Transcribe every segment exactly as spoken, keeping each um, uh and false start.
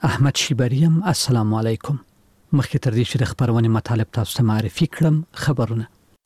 احمد شیبریم. السلام علیکم. مخکې تر دې چې د خبرونې مطالب تاسو ته معرفي کړم، خبرونه.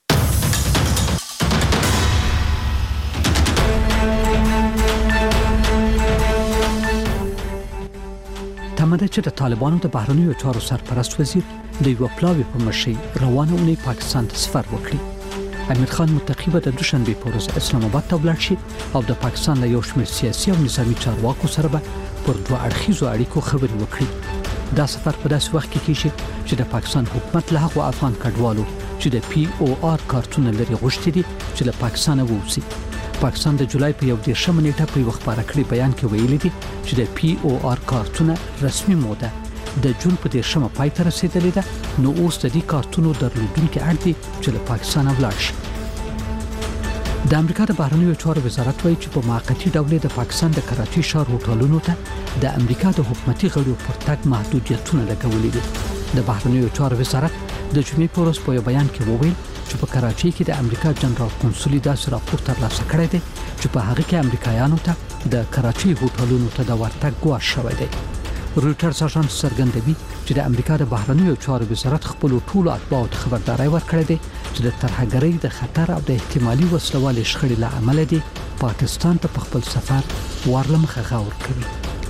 تمه ده چې د طالبانو د بهرنیو چارو سرپرست وزیر د یو پلاوی په مشرۍ روانه اونۍ پاکستان ته سفر وکړي. امیر خان متقی به د دوشنبه په ورځ اسلام آباد ته ولاړ شي او د پاکستان له یو شمېر سیاسي او نظامي چارواکو سره به پر دوه اړخیزو اړیکو خبرې وکړي. دا سفر په داسې وخت کې کیږي چې د پاکستان حکومت له هغو افغان کډوالو چې د پی او آر کارتونه لري غوښتي دي چې له پاکستان ووځي. پاکستان د جولای په یو دیرشمه نیټه په یو خبره کړی بیان کې ویلي دي چې د پی او آر کارتونه رسمي موده د جون په دیرشمه پای ته رسیدلې ده، نو اوس د دې کارتونو درلودونکي اړ دي چې له پاکستان ولاړ شي. د امریکا د بهرنیو چارو وزارت وایي چې په موقتی ډول د پاکستان د کراچي ښار هوټلونو ته د امریکا د حکومتي غړو پر تګ محدودیتونه لګولي دي. د بهرنیو چارو وزارت د جمعې په ورځ په بیان کې وویل چې په کراچي کې د امریکا جنرال کنسولي داسې راپور ترلاسه کړی دی چې په هغه کې امریکایانو ته د کراچي هوټلونو ته د ورتګ ګواښ شوی دی. رویټرز اژانس څرګندوي چې د امریکا د بهرنیو چارو وزارت خپل ټولو اتباعو ته خبرداري ورکړې ده چې د ترهګرۍ د خطر او د احتمالي وسلوالې شخړې له امله دي پاکستان ته په خپل سفر ورلمخه غور کوي.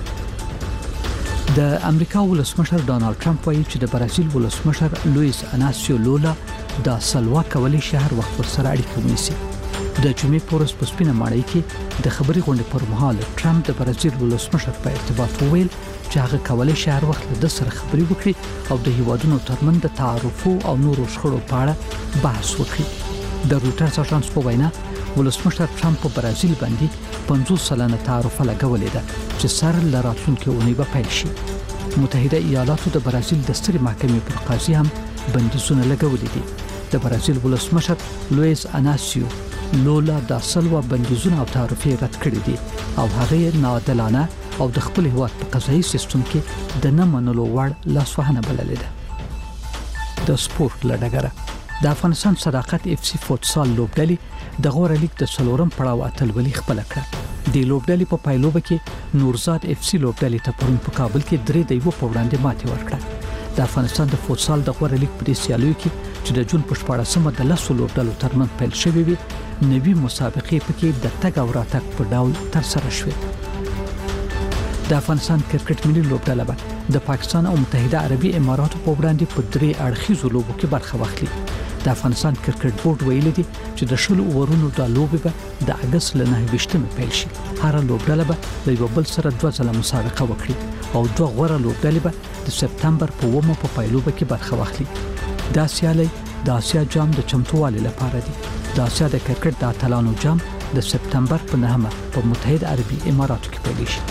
د امریکا ولسمشر ډانلډ ټرمپ وایي چې د برازیل ولسمشر لویس اناسیو لولا د سلوا کولی شي هر وخت ورسره اړیکه ونیسي. د جمعې په ورځ په سپینه ماڼۍ کې د خبري غونډې پر مهال ټرمپ د برازیل ولسمشر په ارتباط وویل چې هغه کولی شي هر وخت له سره خبري وکړي او د هیوادونو ترمنځ د تعارفو او نورو شخړو په اړه بحث وکړي. د رویټرز اژانس په وینا ولسمشر ټرمپ په برازیل باندې پنځوس سلنه تعرفه لګولې ده چې سره لراتلونکي اونۍ به پیل شي. متحده ایالاتو د برازیل د سترې محکمې پر قاضي هم بندیزونه لګولې دي. د برازیل ولسمشر لویس اناسیو لولا د سلوا بندیزونه او تعرفې رد کړې دي او هغه ناعادلانه او د خپل هیواد په قضایي سیستم کې د نه منلو وړ لاسوهنه بللې ده. د سپورت لډګره د افغانستان صداقت اف سی فوتسال لوبډلې د غوړه لیګ د څلورم پړاو اتلولي خپل کړه. د لوبډلې په پایلوبه کې نورزاد اف سی لوبډلې ته پرون په کابل کې درې د یو په وړاندې ماتې ورکړه. د افغانستان د فوتسال د غوړه لیګ په سیالیو کې چې د جون په شپاړسمه د لسو لوبډلو ترمنځ پیل شوې وي، نوي مسابقې پکې د تګ او راتګ په ډول ترسره شوې. د افغانستان کرکټ ملي لوبډله به د پاکستان او متحده عربي اماراتو په وړاندې په درې اړخیزو لوبو کې برخه واخلي. د افغانستان کرکټ بورډ ویلي دی چې د شلو اورونو د لوبې به د اگست له نهه ویشتمې پیل شي. هر لوبډله به د یو بل سره دوه ځله مسابقه وکړي او دوه غوره لوبډلې به د سپتمبر په اوومه په پایلوبه کې برخه واخلي. دا سیالي د آسیا جام د چمتووالي لپاره دی. د آسیا د کرکټ د اتلانو جام د سپتمبر په نهمه په متحده عربي اماراتو کې پیل شي.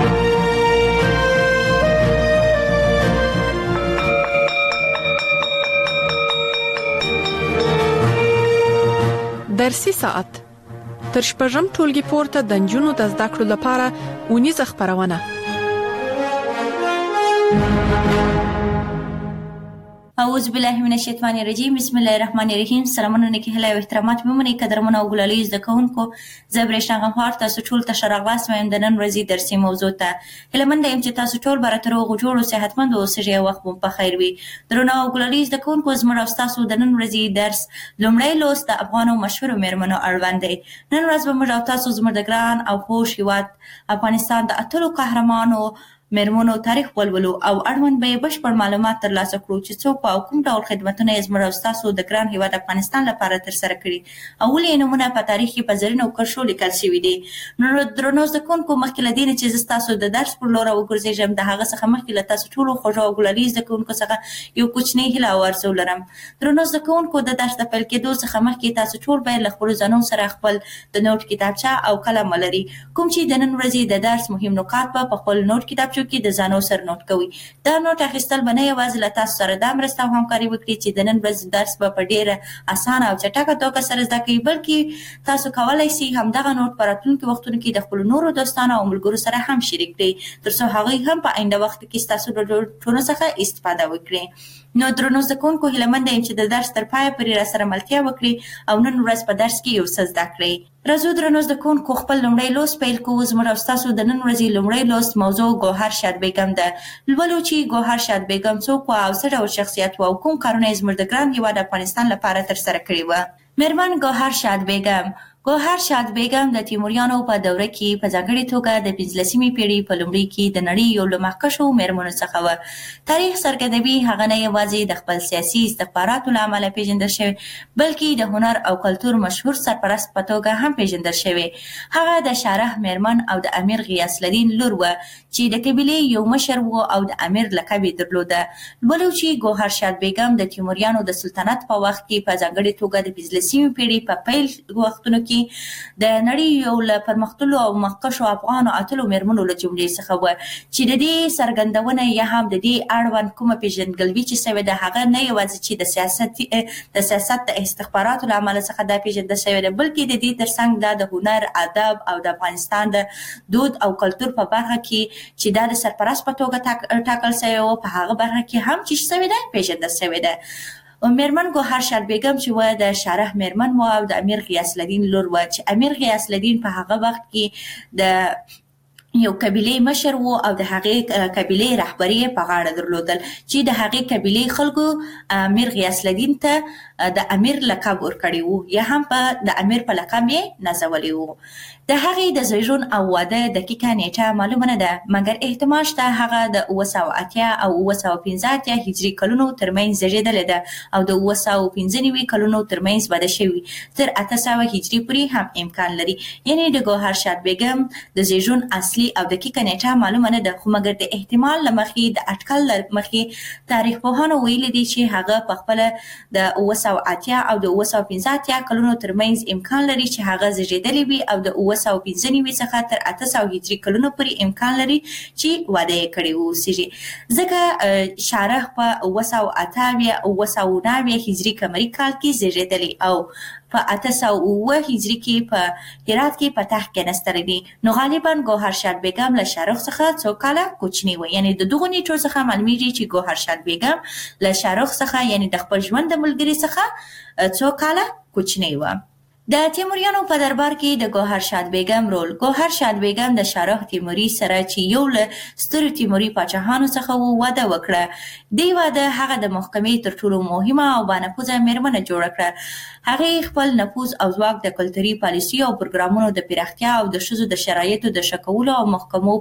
درسي ساعت تر شپږم ټولګي پورته د نجونو د زده کړو لپاره اونیزه خبرونه. اعوذ بالله من الشیطان الرجیم. بسم الله الرحمن الرحیم. سلامونه نیکی هلا او احترامات ممنې قدرمنه او ګلالي زده کوونکو، زه برېښنا غمخوار تاسو ټول ته ښه راغلاست وایم د نن ورځې درسي موضوع ته. هیله منده یم چې تاسو ټول به راته روغ جوړ او صحتمند اوسئ او وخت مو په خیر وي. درنو او ګلالي زده کوونکو، زموږ او ستاسو د نن ورځې درس لومړی لوست د افغانو مشهورو میرمنو اړوند دی. نن ورځ به موږ او تاسو زموږ د ګران او خوږ هېواد افغانستان د اتلو قهرمانو میرمنو تاریخ ولولو او اړوند به بشپړ معلومات ترلاسه کړو چې څوک په کوم ډول خدمتونه یې زموږ او ستاسو د ګران هېواد افغانستان لپاره ترسره کړي او ولې نومونه په تاریخ کې په زرینو کرښو لیکل شوي دي. نو درنو زده کوونکو، مخکې له دې نه چې زه ستاسو د درس پر لور وګرځېږم، د هغه څخه مخکې له تاسو ټولو خوږو او ګلالي زده کوونکو څخه یو کوچنی هیله او آرزو لرم. درنو زده کوونکو، د درس د پیل کېدو څخه مخکې تاسو ټول باید له خپلو ځانونو سره خپل د نوټ کتابچه او قلم ولري، کوم چې د نن ورځې د درس مهم نکات به په خپل نوټ کتابچو کې د ځانو سره نوٹ کوي. دا نوٹ اخیستل به نه یوازې له تاسو سره دا مرسته او همکاري وکړي چې د نن ورځې درس به په ډېره اسانه او چټکه توګه سره زده کوي، بلکې تاسو کولی شئ همدغه نوٹ په راتلونکي وختونو کې د خپلو نورو دوستانو او ملګرو سره هم شریک کړئ، تر څو هغوی هم په آینده وخت کې ستاسو د نوټونو څخه استفاده وکړي. نو درنو زده کوونکو هیله مند یم چې د درس تر پایه پورې راسره ملتیا وکړي او نن ورځ په درس کې یو څه زده کړئ. راځو درنو زده کوونکو خپل لومړی لوست پیل کوو. زموږ او ستاسو د نن ورځې لومړی لوست موضوع ګوهر شاد بیګم ده. لولو چې ګوهر شاد بیګم څوک وه او څه ډول شخصیت وه او کوم کارونه یې زموږ د ګران هېواد افغانستان لپاره ترسره کړي وه. میرمن ګوهر شاد بیګم ګوهر شاد بیګم د تیموریانو په دوره کې په ځانګړې توګه د پنځلسمې پیړۍ په لومړي کې د نړۍ یو له مخکښو میرمنو څخه وه. تاریخ څرګندوي هغه نه یوازې د خپل سیاسي استخباراتو له امله پیژندل شوې بلکې د هنر او کلتور مشهور سرپرست په توګه هم پیژندل شوې. هغه د شارح میرمن او د امیر غیاث الدین لور وه چې د قبیلې یو مشر و او د امیر لقب یې درلوده. لولو چې ګوهر شاد بیګم د تیموریانو د سلطنت په وخت کې په ځانګړې توګه د پنځلسمې پیړۍ په پیل وختونو کې د نړۍ یو له پرمختللو او مخکښو افغانو اتلو میرمنو له جملې څخه وه چې د دې څرګندونه یا هم د دې اړوند کومه پیژندګلوي چې شوې ده هغه نه یوازې چې د سیاست د سیاست د استخباراتو له امله څخه دا پیژندل شوې ده بلکې د دې ترڅنګ دا د هنر ادب او د افغانستان د دود او کلتور په برخه کې چې دا د سرپرست په توګه ټاکل شوی و په هغه برخه کې هم چې شوې ده پیژندل شوې ده. میرمن ګوهر شاد بیګم چې وه د شارح میرمن وه او د امیر غیاث الدین لور وه چې امیر غیاث الدین په هغه وخت کې د یو قبیلې مشر و او د هغې قبیلې رهبري په غاړه درلودل چې د هغې قبیلې خلکو امیر غیاث الدین ته د امیر لقب ورکړی و یا هم په د امیر په لقب یې نازولی و. د هغې د زیږون او واده دقیقه نیټه معلومه نه ده مګر احتمال شته هغه د اوه سوه اتیا او اوه سوه پنځه اتیا هجري کلونو ترمنځ زیږېدلې ده او د اوه سوه پنځه نوي کلونو ترمنځ واده شوي تر اته سوه هجري پورې هم امکان لري. یعنې د ګوهر شاد بیګم د زیږون اصلي او دقیقه نیټه معلومه نه ده خو مګر د احتمال له مخې د اټکل له مخې تاریخ پوهانو ویلي دي چې هغه په خپله د اوه سوه اتیا او د اوه سوه پنځه اتیا کلونو ترمنځ امکان لري چې هغه زیږېدلې وي او د اوه سوه پنځه نوي څخه تر اته سوه هجري کلونو پورې امکان لري چې واده یې کړی واوسېږي ځکه شارح په اوه سوه اته اویا اوه سوه نهه اویا هجري قمري کال کې زیږېدلی او په اته سوه اوه هجري کې په هرات کې په تخت کېناستلی دي. نو غالبا ګوهر شاد بیګم له شارح څخه څو کاله کوچنی وه. یعنې د دغو نیټو څخه معلومیږي چې ګوهر شاد بیګم له شارح څخه یعنې د خپل ژوند د ملګري څخه څو کاله کوچنی وه. د تیموریانو په دربار کې د ګوهر شاد بیګم رول. ګوهر شاد بیګم د شارح تیموري سره چې یو له سترو تیموري پاچاهانو څخه و واده وکړه. دې واده هغه د محکمې تر ټولو مهمه او بانفوذه میرمنه جوړه کړه. هغې خپل نفوذ او ځواک د کلتوري پالیسي او پروګرامونو د پراختیا او د ښځو د شرایطو د ښه کولو او محکمو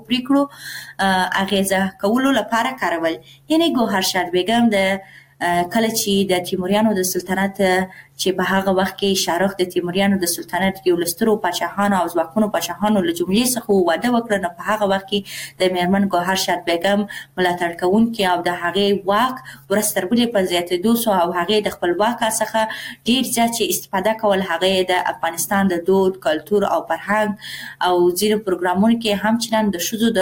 پریکړو اغیزه کولو لپاره کارول. یعنې ګوهر شاد بیګم د کله چې د تیموریانو د سلطنت چې په هغه وخت کې شارح د تیموریانو د سلطنت یو له سترو پاچاهانو او ځواکمنو پاچاهانو له جملې څخه واده وکړه نو په هغه وخت کې د میرمن ګوهر شاد بیګم ملاتړ کوونکي او د هغې واک ورځ تر بلې په زیاتېدو سو او هغې د خپل واک څخه ډېر زیات چې استفاده کول هغې د افغانستان د دود کلتور او فرهنګ او ځینو پروګرامونو کې همچنان د ښځو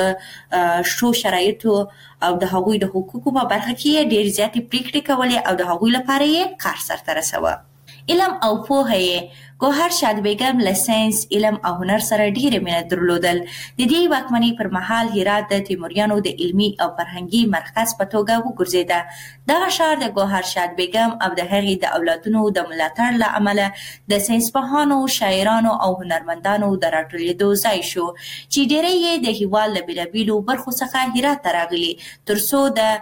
د ښو شرایطو او د هغوی د حقوقو په برخه کې ډېر زیاتې پریکړې کولې او د هغوی لپاره یې کار سرته رسوه. علم او پوهه یې ګوهر شاد بیګم له ساینس علم او هنر سره ډېره مینه درلودل. د دې واکمنۍ پر مهال هرات د تیموریانو د علمي او فرهنګي مرکز په توګه وګرځېده. دغه ښار د ګوهر شاد بیګم او د هغې د اولادونو د ملاتړ له امله د ساینسپوهانو شاعرانو او هنرمندانو د راټولېدو ځای شو چې ډېری یې د هېواد له بېلابېلو برخو څخه هرات ته راغلي تر څو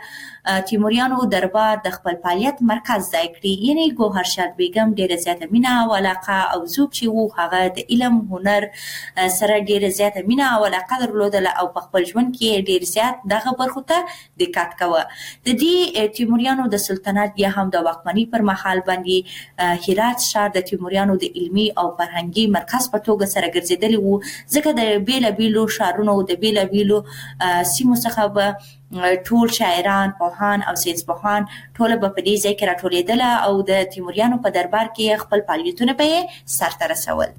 د تیموریانو دربار د خپل فعالیت مرکز ځای کړي. یعنې ګوهر شاد بیګم ډېره زیاته مینه او علاقه او ذوق چې وو هغه د علم هنر سره ډېره زیاته مینه او علاقه درلودله او په خپل ژوند کې ډېر زیات دغه برخو ته دقت کوه. د دې تیموریانو د سلطنت یا هم د واکمنۍ پر مهال باندې هرات ښار د تیموریانو د علمي او فرهنګي مرکز په توګه سره ګرځېدلی وو ځکه د بېلابېلو ښارونو د بېلابېلو سیمو څخه به ټول شاعران پوهان او ساینسپوهان ټوله به په دې ځای کې راټولېدله او د تیموریانو په دربار کې خپل فعالیتونه به یې سرته رسول.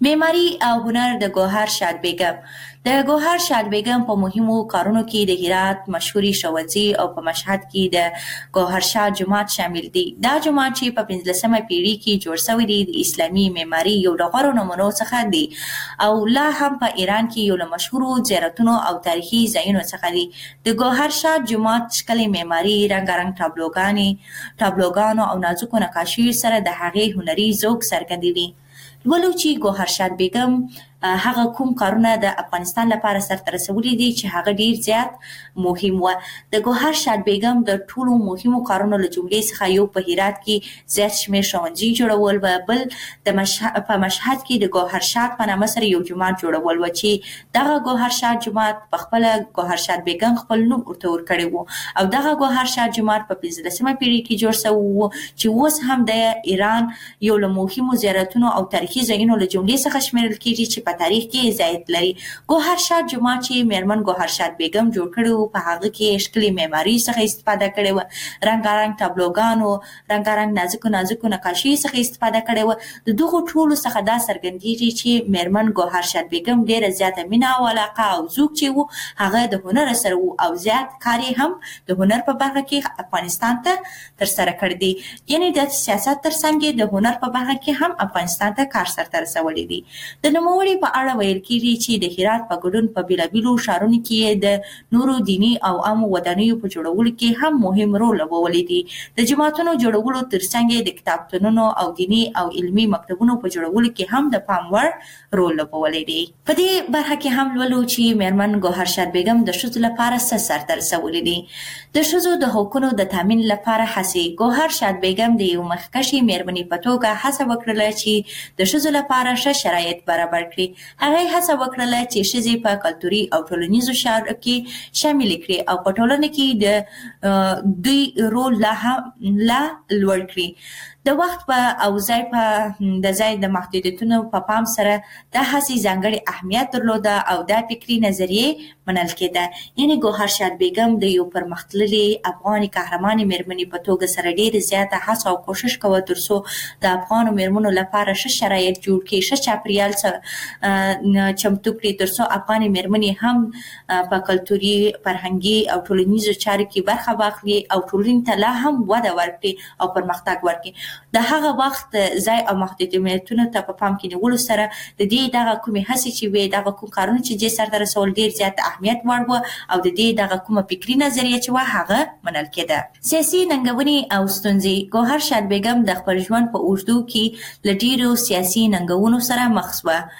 معماري او هنر د ګوهر شاد بیگم. د ګوهر شاد بیگم په مهمو کارونو کې د هرات مشهوري ښوونځي او په مشهد کې د ګوهر شاه جومات شامل دي. دا جومات چې په پنځلسمه پیړۍ کې جوړ شوی دی د اسلامي معماري یو له غوره نمونو څخه دی او لا هم په ایران کې یو له مشهورو زیارتونو او تاریخي ځایونو څخه دی. د ګوهر شاه جومات ښکلې معماري، رنګارنګ تابلوګانې تابلوګانو او نازکو نقاشیو سره د هغې هنري ذوق څرګندوي. ولو چې ګوهر شاد بیگم هغه کوم کارونه د افغانستان لپاره سرته رسولي دي چې هغه ډیر زیات مهم و. د ګوهر شاد بیگم د ټولو مهمو کارونو له جملې څخه یو په هرات کې زیات شمېر ښوونځي جوړول و، بل د مشهد په مشهد کې د ګوهر شاد په نامه سره یو جومات جوړول و چې دغه ګوهر شاد جومات په خپله ګوهر شاد بیگم خپل نوم ورته ورکړی و او دغه ګوهر شاد جومات په پنځلسمه پیړۍ کې جوړ شوی و چې اوس هم د ایران یو له مهمو زیارتونو او تاریخي ځایونو له جملې څخه شمیرل کېږي چې په تاریخ کې ځای لري. ګوهر شاد جومات چې میرمن ګوهر شاد بیگم جوړ کړی و په هغه کې ښکلې معماري څخه استفاده کړې وه، رنګارنګ تابلوګانو، رنګارنګ نازکو نازکو نقاشي څخه استفاده کړې وه. د دغو ټولو څخه دا څرګندېږي چې میرمن ګوهر شاد بیگم ډېره زیاته مینه او علاقه او ذوق چې و هغه د هنر سره و او زیات کار یې هم د هنر په برخه کې افغانستان ته ترسره کړی دی. یعنې د سیاست ترڅنګ د هنر په برخه کې هم افغانستان ته کار سرته رسولی دی. د نوموړي په اړه ویل کېږي چې د هرات په ګډون په بېلابېلو ښارونو کې د نورو دیني او عامو ودانیو په جوړولو کې هم مهم رول لوبولی دی. د جوماتونو جوړولو ترڅنګ د کتابتونونو او دیني او علمي مکتبونو په جوړولو کې هم د پام وړ رول لوبولی دی. په دې برخه کې هم لولو چې میرمن ګوهر شاد بیگم د ښځو لپاره څه سرته رسولی دی. د ښځو د حقونو د تامین لپاره هڅې. ګوهر شاد بیگم د یو مخکښې میرمنې په توګه هڅه وکړله چې د ښځو لپاره ښه شرایط برابر کړي. هغه هڅه وکړله چې ښځې په کلتوري او ټولنیزو چارو کې شامل کړي او په ټولنه کې د دوی رول لا هم لا لوړ کړي. د وخت په او ځای په د ځای د محدودیتونو په پام سره دا هڅې ځانګړی اهمیت درلوده او دا فکري نظریې منل کېده. یعنې ګوهر شاد بیگم د یو پرمختللې افغاني قهرمانې میرمنې په توګه سره ډېرې زیاته هڅه او کوشش کوه تر څو د افغانو میرمنو لپاره ښه شرایط جوړ کړي، ښه چاپریال چمتو کړي تر څو افغانې میرمنې هم په کلتوري، فرهنګي او ټولنیزو چارو کې برخه واخلي او ټولنې ته لا هم وده ورکړي او پرمختګ ورکړي. د هغه وخت ځای او محدودیتونو ته په پام کې نیولو سره د دې دغه کومې هڅې چې وې، دغه کوم کارونه چې دې سرته رسول ډېر زیات اهمیت وړ وه او د دې دغه کومه فکري نظریه چې وه هغه منل کېده. سیاسي ننګونې او ستونزې. ګوهر شاد بیگم د خپل ژوند په اوږدو کې له ډېرو سیاسي ننګونو سره مخ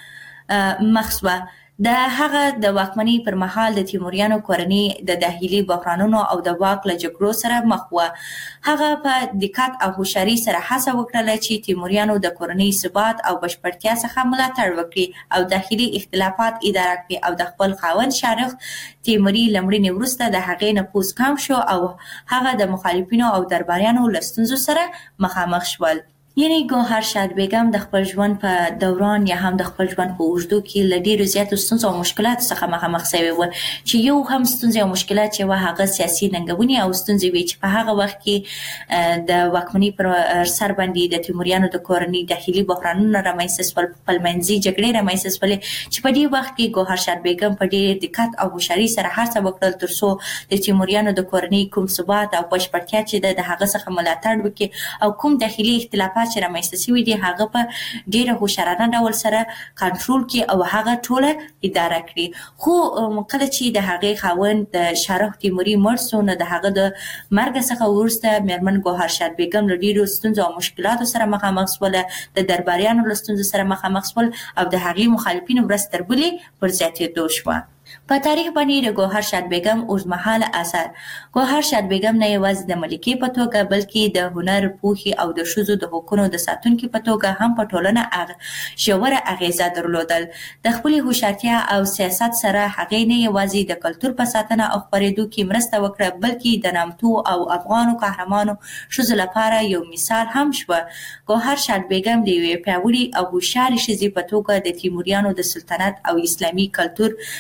شوه مخ شوه د هغه د واکمنۍ پر مهال د تیموریانو کورنۍ د داخلي بحرانونو او د واک له جګړو سره مخ وه. هغه په دقت او هوښیارۍ سره هڅه وکړله چې تیموریانو د کورنۍ ثبات او بشپړتیا څخه ملاتړ وکړي او داخلي اختلافات اداره کړي او د خپل خاوند شارخ تیموري له مړینې وروسته د هغې نفوذ کم شو او هغه د مخالفینو او درباریانو له ستونزو سره مخامخ شول. یعنې ګوهر شاد بیگم د خپل ژوند په دوران یا هم د خپل ژوند په اوږدو کې له ډېرو زیاتو ستونزو او مشکلاتو څخه مخامخ شوې وه چې یو هم ستونزې او مشکلات چې وه هغه سیاسي ننګونې او ستونزې وې چې په هغه وخت کې د واکمنۍ پر سر باندې د تیموریانو د کورنۍ داخلي بحرانونه رامنځته شول، خپلمنځي جګړې رامنځته شولې چې په دې وخت کې ګوهر شاد بیگم په ډېر دقت او هوښیارۍ سره هڅه وکړل تر څو د تیموریانو د کورنۍ کوم ثبات او بشپړتیا چې ده د هغه څخه ملاتړ وکړي او کوم داخلي اختلافات چې رامنځته شوي دي هغه په ډېره هوښیارانه ډول سره کنټرول کړي او هغه ټوله اداره کړي. خو کله چې د هغې خاوند د شارخ تیموري مړ شو نو د هغه د مرګ څخه وروسته میرمن ګوهر شاد بیگم له ډېرو ستونزو او مشکلاتو سره مخامخ شوله، د درباریانو له ستونزو سره مخامخ شول او د هغې مخالفینو ورځ تر بلې پر زیاتېدو شوه. په تاریخ باندې د ګوهر شاد بیگم اوږدمهاله اثر. ګوهر شاد بیگم نه یوازې د ملکې په توګه بلکې د هنر، پوهې او د ښځو د حقونو د ساتونکي په توګه هم په ټولنه ژوره اغیزه درلودل. د خپلې هوښیارتیا او سیاست سره هغې نه یوازې د کلتور په ساتنه او خپرېدو کې مرسته وکړه بلکې د نامتو او افغانو قهرمانو ښځو لپاره یو مثال هم شوه. ګوهر شاد بیگم د یوې پیاوړې او هوښیارې ښځې په توګه د تیموریانو د سلطنت او اسلامي کلتور په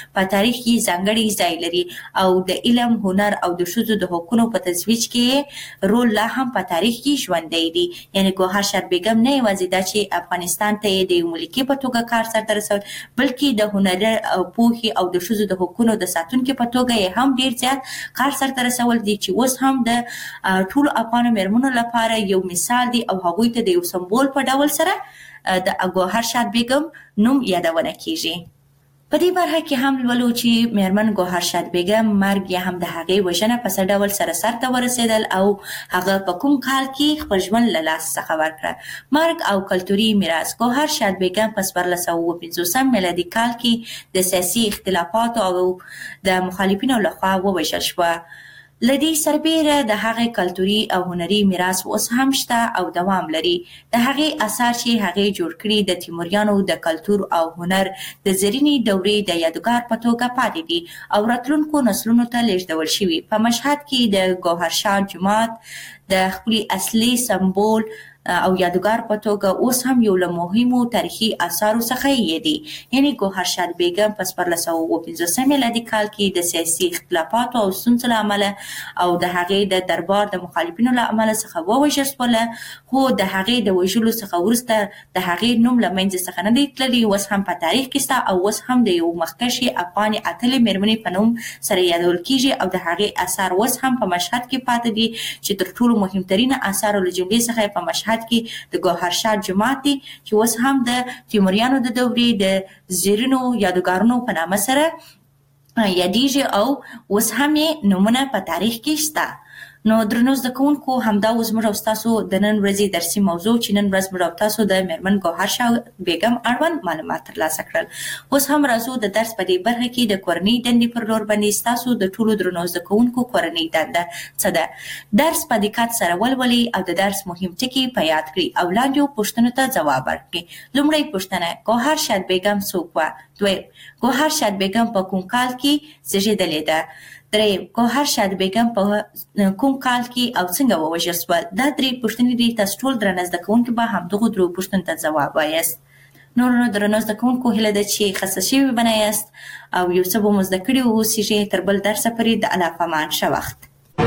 تاریخ کې ځانګړي ځای لري او د علم، هنر او د ښځو د حقوقو په ترویج کې رول لا هم په تاریخ کې ژوندی دی. یعنی ګوهر شاد بیګم نه یوازې دا چې افغانستان ته د ملکی په توګه کار سرته رسول، بلکې د هنر او پوهې او د ښځو د حقوقو د ساتونکو په توګه یې هم ډیر زیات کار سرته رسول دي چې اوس هم د ټول افغان مېرمنو لپاره یو مثال دی او هغوی ته د یو سمبول په ډول سره د ګوهر شاد بیګم نوم یادونه کیږي. په دې برخه کې هم لولو چې مېرمن ګوهر شاد بیګم مرګ یا هم د هغې وژنه په څه ډول سره سرته ورسېدل او هغه په کوم کال کې خپل ژوند له لاسه څخه ورکړه. مرګ او کلتوري میراث. ګوهر شاد بیګم په څوارلس سوه اووه پنځوسم میلادي کال کې د سیاسي اختلافاتو او د مخالفینو لخوا ووژل شوه. لدی سربیره د هغې کلتوري او هنري میراث اوس هم شته او دوام لري. د هغې اثار چې هغې جوړ کړي د تیموریانو د کلتور او هنر د زرینې دورې د یادګار په توګه پاتې دي او راتلونکو نسلونو ته لیږدول شوي. په مشهد کې د ګوهر شاد جومات د خپل اصلي سمبول او یادګار په توګه اوس هم یو له مهمو تاریخي آثارو څخه یې دی. یعنی ګوهر شاد بیګم په څوارلس سوه اووه پنځوسم میلادي کال کې د سیاسي اختلافاتو او ستونزو له امله او د هغې د دربار د مخالفینو له امله څخه ووژل شوله، خو د هغې د وژلو څخه وروسته د هغې نوم له منځه څخه نه دی تللی. اوس هم په تاریخ کې شته او اوس هم د یو مخکښې افغانې اتلې مېرمنې په نوم سره یادول کیږي او د هغې آثار اوس هم په مشهد کې پاتې دي چې تر ټولو مهمترینه آثارو له جملې څخه په مشهد کې د ګوهر شاد جومات دی چې اوس هم د تیموریانو د دورې د زیرینو یادګارونو په نامه سره یادیږي او اوس هم یې نومونه په تاریخ کې شته. نو درنو زده کوونکو، همدا اوس موږ او ستاسو د نن ورځې درسي موضوع چې نن ورځ موږ او تاسو د مېرمن ګوهر شاد بیګم اړوند معلومات ترلاسه کړل. اوس هم راځو د درس په دې برخه کې د کورنۍ دندې پر لور باندې ستاسو د ټولو درنو زده کوونکو کورنۍ دنده څه ده. درس په دقت سره ولولئ او د درس مهم ټکي په یاد کړئ او لاندې پوښتنو ته ځواب ورکړئ. لومړی پوښتنه: ګوهر شاد بیګم څوک وه؟ دویم: ګوهر شاد بیګم په کوم کال کې زیږېدلې ده؟ دریم: ګوهر شاد بیګم په کوم کال کې او څنګه ووژل شوه؟ دا درې پوښتنې دي. تاسو ټول درنه زده کوونکي به همدغو درو پوښتنو ته ځواب وایاست. نورو درنو زده کوونکو، هیله ده چې خسته شوي به نه یاست او یو څه به مو زده کړي واوسیږئ. تر بل درسه پورې د الله په امان. ښه وخت.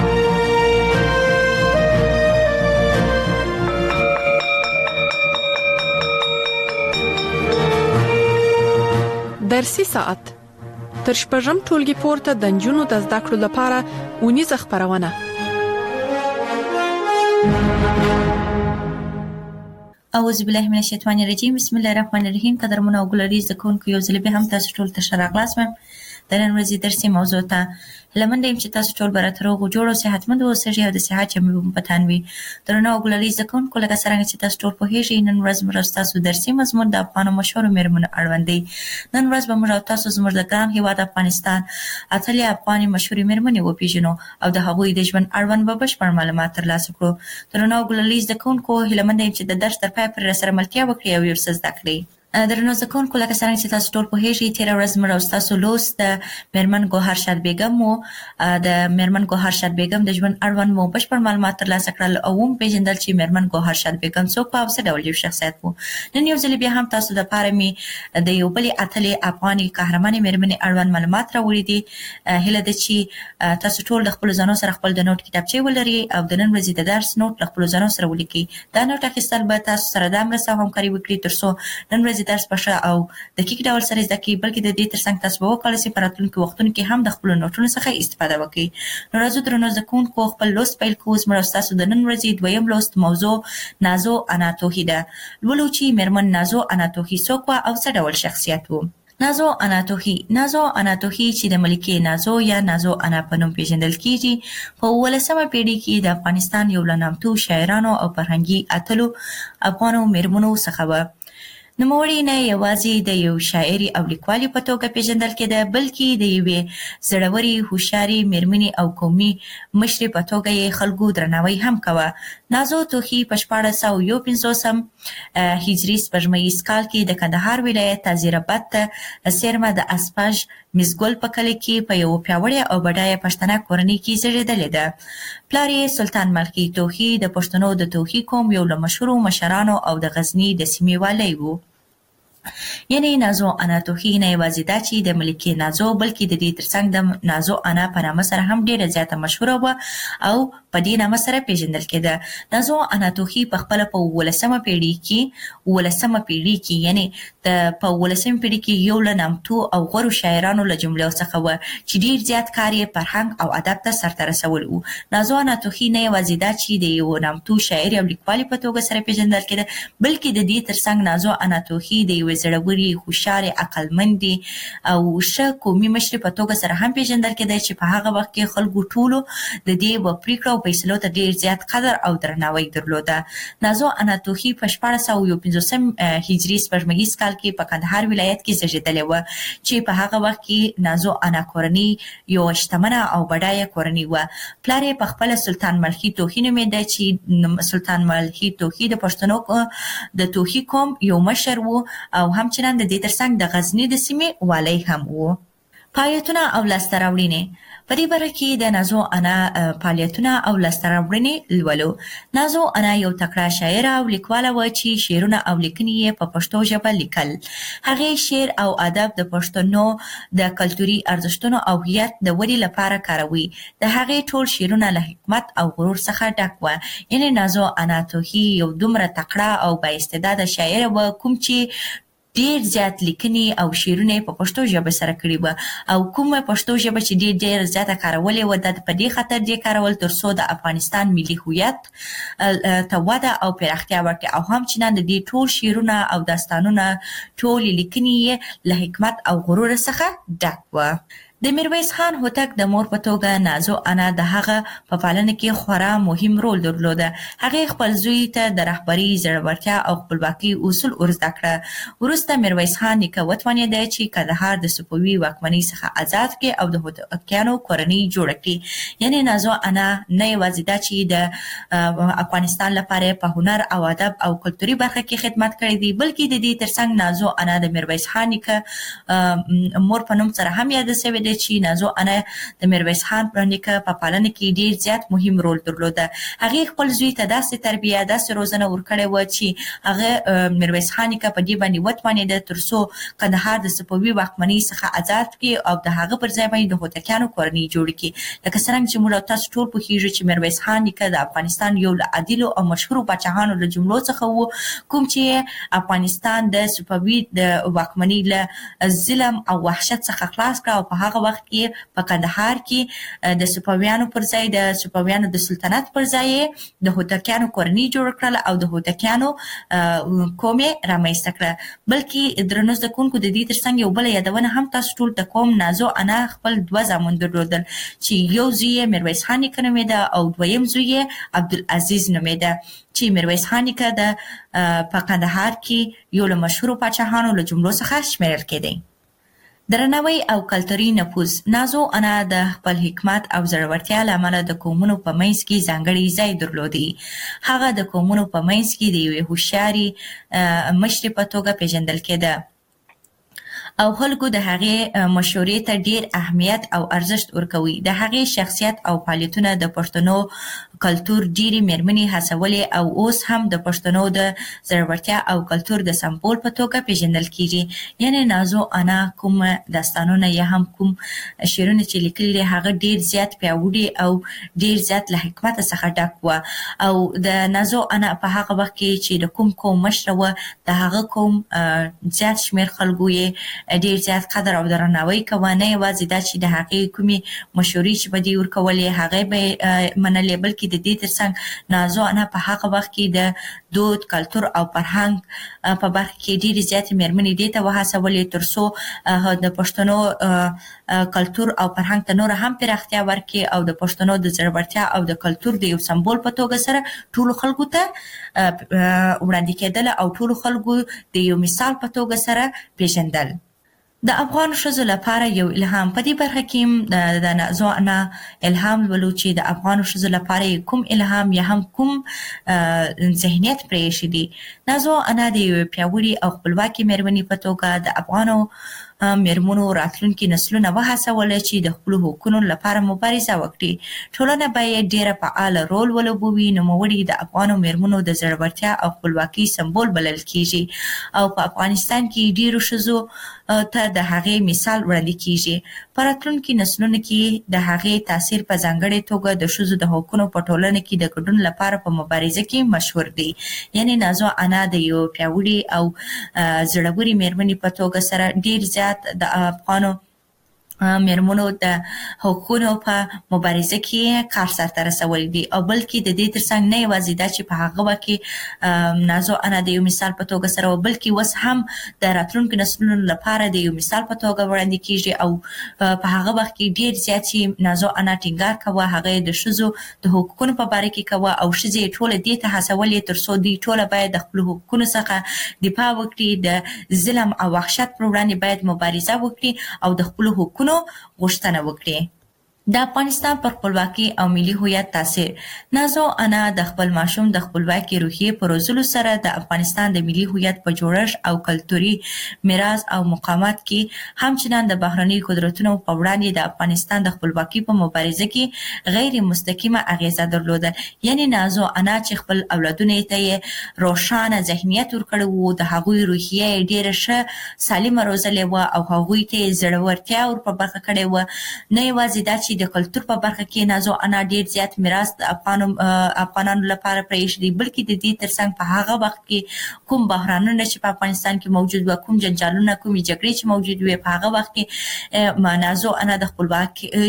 درسي ساعت تر شپږم ټولګي پورته د نجونو د زده کړو لپاره اونیزه خپرونه. اعوذ بالله من الشیطان الرجیم. بسم الله الرحمن الرحیم. قدرمنو او ګلري زده کوونکو، یو ځل بیا هم تاسو ټول ته ښه راغلاست. د نن ورځې درسي موضوع ته لمنډه یم چې تاسو ټول به راته روغ جوړ او صحتمند اوسئ او د صحت جامې به مو په تن وي. درنو او ګلري زده کوونکو، لکه څرنګه چې تاسو ټول پوهېږئ، نن ورځ موږ ستاسو درسي مضمون د افغانو مشهورو مېرمنو اړوند دی. نن ورځ به موږ او تاسو زموږ د ګران هېواد افغانستان اتلې افغانې مشهورې مېرمنې وپېژنو او د هغوی د ژوند اړوند به بشپړ معلومات ترلاسه کړو. درنو او ګلري زده کوونکو، هیلهمنده یم چې د درس تر پایه پورې راسره ملتیا وکړئ او یو څه زده کړئ. درنو زده کوونکو، لکه څرنګه چې تاسو ټول پوهېږئ، تېره ورځ موږ او ستاسو لوست د مېرمن ګوهر شاد بیګم و. د مېرمن ګوهر شاد بیګم د ژوند اړوند مو بشپړ معلومات ترلاسه کړل او وپېژندل چې مېرمن ګوهر شاد بیګم څوک وه او څه ډول یو شخصیت و. نن یو ځل بیا هم تاسو دپاره مې د یو بلې اتلې افغانې قهرمانې مېرمنې اړوند معلومات راوړي دي. هیله ده چې تاسو ټول د خپلو ځانو سره خپل د نوټ کتابچې ولرئ او د نن ورځې د درس نوټ له خپلو ځانو سره ولیکئ. دا نوټ اخیستل به تاسو سره دا مرسته او همکاري وکړي تر څو نن ورځې درس په ښه او دقیق ډول سره زده کړئ، بلکې د دې ترڅنګ تاسو به وکولی شئ په راتلونکي وختونو کې هم د خپلو نوټونو څخه استفاده وکړئ. نو راځو درنو زده کوونکو، خپل لوست پیل کوو. زموږ او ستاسو د نن ورځې دویم لوست موضوع نازو اناتوهي ده. لولو چې مېرمن نازو اناتوهي څوک وه او څه ډول شخصیت و. نازو اناتوهي نازو اناتوهي چې د ملکې نازو یا نازو انا په نوم پیژندل کیږي، په اوولسمه پیړۍ کې د افغانستان یو له نامتو شاعرانو او فرهنګي اتلو افغانو مېرمنو څخه وه. نوموړې نه یوازې د یو شاعرې او لیکوالې په توګه پیژندل کېده، بلکې د یوې زړورې، هوښیارې مېرمنې او قومي مشرې په توګه یې خلکو درناوی هم کوه. نازو توخي په شپاړس سوه یو پنځوسم هجري سپوږمیز کال کې د کندهار ولایت تازیراباد ته څیرمه د اسپاژ مزګل په کلي کې په یوه پیاوړې او بډایه پښتنه کورنۍ کې زیږېدلې ده. پلار یې سلطان ملخي توخي د پښتنو د توخي قوم یو له مشهورو مشرانو او د غزني د سیمې والی و. یعنی نازو انا توخی نه یوازې دا چې د ملکه نازو بلکې د دې ترڅنګ د نازو انا په نامه سره هم ډیره زیاته مشهوره و او په دې نامه سره پیژندل کېده. نازو انا توخی په خپل په ولسمه پیړۍ کې ولسمه پیړۍ کې یعنی د په ولسمه پیړۍ کې یو لنامتو او غوړو شاعرانو له جملو څخه و چې ډیر زیات کار یې فرهنګ او ادب ته سرته رسول و. نازو انا توخی نه یوازې دا چې د یو نامتو شاعر او لیکوال په توګه سره پیژندل کېده بلکې د دې ترڅنګ نازو انا توخی د یو زړوري خوشاله عقلمندي او ښه قومي مشر په توګه سره هم پیژندل کېده چې په هغه وخت کې خلکو ټولو د دې په پریکړه او فیصلو ته ډیر زیات قدر او درناوی درلوده. نازو انا توخی په شپاړس سوه یو پنځوسم هجري سپوږمیز کال کې په کندهار ولایت کې زیږېدلې و چې په هغه وخت کې نازو انا کورنۍ یو شتمنه او بډایه کورنۍ و. پلار یې په خپل سلطان ملخي توخی نومېده چې سلطان ملخي توخی د پښتنو د توخی قوم یو مشر و او همچنان د دې ترڅنګ د غزنی د سیمې والی هم و. فعالیتونه او لاسته راوړنې په دې برخه کې د نازو انا فعالیتونه او لاسته راوړنې لولو. نازو انا یو تکړه شاعره او لیکواله و چې شعرونه او لیکنې یې په پښتو ژبه لیکل. هغې شعر او ادب د پښتنو د کلتوري ارزښتونو او هویت د ودې لپاره کاروي. د هغې ټول شعرونه له حکمت او غرور څخه ډک و. یعنی نازو انا توخی یو دومره تکړه او با استعداده شاعره و کوم چې ډیر زیات لیکنې او شعرونه په پښتو ژبه سره کړي و او کومه پښتو ژبه چې ډیر ډیر زیاته کارولې و د په دې خاطر دې کارول ترڅو د افغانستان ملي هویت ته وده او پراختیا ورکړي او همچنان د دې ټول شعرونه او داستانونه ټول لیکنې له حکمت او غرور څخه ډک و. د میرویس خان هوتک د مور په توګه نازو انا د هغه په پالنه کې خورا مهم رول درلوده. هغې خپل زوی ته د رهبرۍ زړورتیا او خپلواکۍ اصول ورزده کړه. وروسته میرویس خان نیکه وتوانېده چې کندهار د صفوي واکمنۍ څخه آزاد کړي او د هوتکیانو کورنۍ جوړه کړي. یعنی نازو انا نه یوازې دا چې د افغانستان لپاره په هنر او ادب او کلتوري برخه کې خدمت کړی دی بلکې د دې ترڅنګ نازو انا د میرویس خان نیکه مور په نوم سره هم یاد شوې ده چې نازو انا د میرویس خان پر نیکه په پالنه کې ډیر زیات مهم رول درلوده. هغې خپل زوی ته داسې تربیه داسې روزنه ورکړې و چې هغه میرویس خان نیکه په دې باندې وتوانېده ترڅو کندهار د صفوي واکمنۍ څخه آزاد کړي او د هغه پر ځای باندې د هوتکیانو کورنۍ جوړه کړي. لکه څرنګه چې موږ تاسو ټول پوهیږو چې میرویس خان نیکه د افغانستان یو له عادلو او مشهورو پاچاهانو له جملو څخه و کوم چې افغانستان د صفوي د واکمنۍ له ظلم او وحشت څخه خلاص کړ او په هغه وخت کې په کندهار کې د صفویانو پر ځای د صفویانو د سلطنت پر ځای د هوتکیانو کورنۍ جوړ کړل او د هوتکیانو قوم رامنځته کړه. بلکې درنو زده کوونکو د دې ترڅنګ یو بل یادونه هم تاسو ټول ته کوم. نازو انا خپل دوه زامن درلودل چې یو زوی یې میرویس خان نیکه نومېده او دویم زوی یې عبدالعزیز نومېده چې میرویس خان نیکه د په کندهار کې یو له مشهورو پاچاهانو له جملو څخه شمیرل کېدی. درناوی او کلتوري نفوذ. نازو انا د خپل حکمت او زړورتیا له امله د قومونو په منځ کې ځانګړی ځای درلودی. هغه د قومونو په منځ کې د یوې هوښیارې مشرې په توګه پیژندل کېده او خلکو د هغې مشورې ته ډیر اهمیت او ارزښت ورکوي. د هغې شخصیت او فعالیتونه د پښتنو کلتور ډیرې میرمنې هڅولې او اوس هم د پښتنو د زړورتیا او کلتور د سمبول په توګه پیژندل کیږي. یعنی نازو انا کوم داستانونه یا هم کوم شعرونه چې لیکلي هغه ډیر زیات پیاوړي او ډیر زیات له حکمت څخه ډک و او د نازو انا په هغه وخت کې چې د کوم قوم مشره و د هغه قوم زیات شمیر خلکو یې ډیر زیات قدر او درناوی کوه. نه یوازې دا چې د هغې کومې مشورې چې به دې ورکولې هغې به منلې بلکې د دې ترڅنګ نازو انا په هغه وخت کې د دود کلتور او فرهنګ په برخه کې ډیرې زیاتې میرمنې دې ته وهڅولې ترڅو د پښتنو کلتور او فرهنګ ته نور هم پراختیا ورکړي او د پښتنو د زړورتیا او د کلتور د یو سمبول په توګه سره ټولو خلکو ته وړاندې کېدل او ټولو خلکو د یو مثال په توګه سره پیژندل. د افغان ښځو لپاره یو الهام. په دې برخه کې د نازو انا الهام ولو چې د افغان ښځو لپاره کوم الهام یا هم کوم ذهنیت پرې شي دي. نازو انا د پیاوړي او خپلواکي مېرمنې په توګه د افغانو میرمنو راتلونکي نسلونه وهڅول چې د خپل حقوقو لپاره مبارزه وکړي. ټولنه باید ډیره فعال رول ولوبوي. نوموړي د افغانو میرمنو د زړورتیا او خپلواکۍ سمبول بلل کیږي او په افغانستان کې ډیرو ښځو ته د هغې مثال وړاندې کیږي. په راتلونکي نسلونو کې د هغې تاثیر په ځانګړې توګه د ښځو د حقوقو په ټولنه کې د ګډون لپاره په مبارزه کې مشهور دی. یعنی نازو انا د یو پیاوړي او زړورې میرمنې په توګه سره ډیر زیات د افغانو میرمنو د حقوقو په مبارزه کې کار سرته رسولی دی او بلکې د دې ترڅنګ نه یوازې دا چې په هغه وخت کې نازو انا د یو مثال په توګه سره بلکې اوس هم د راتلونکو نسلونو لپاره د یو مثال په توګه وړاندې کیږي او په هغه وخت کې ډیر زیات چې نازو انا ټینګار کوي هغه د ښځو د حقوقو په اړه کې کوي او ښځې ټول دې ته هڅولې تر څو دوی ټول باید د خپل حقوقو څخه دفاع وکړي، د ظلم او وحشت پر وړاندې باید مبارزه وکړي او د خپل حقوقو غوښتنه وکړي. د افغانستان پر خپلواکي او ملي هویت تاثیر. نازو انا د خپل ماشوم د خپلواکي روحیې په روزلو سره د افغانستان د ملي هویت په جوړښت او کلتوري میراث او مقاومت کې همچنان د بهرني قدرتونو په وړاندې د افغانستان د خپلواکي په مبارزه کې غیر مستقیمه اغیزه درلودل. یعنی نازو انا چې خپل اولادونو ته روښانه ذهنیت ورکړی وو، د هغوی روحیه ډیره ښه سالمه روزلې وه او هغوی ته زړورتیا ور په برخه کړې وه. نه یوازې دا چې د کلتور په برخه کې نازو انا ډیر زیات میراث د افغانو افغانانو لپاره پرېښودی، بلکې د دې ترڅنګ په هغه وخت کې کوم بحرانونه چې په افغانستان کې موجود و، کوم جنجالونه، کومې جګړې چې موجود وي، په هغه وخت کې نازو انا د خپلواکۍ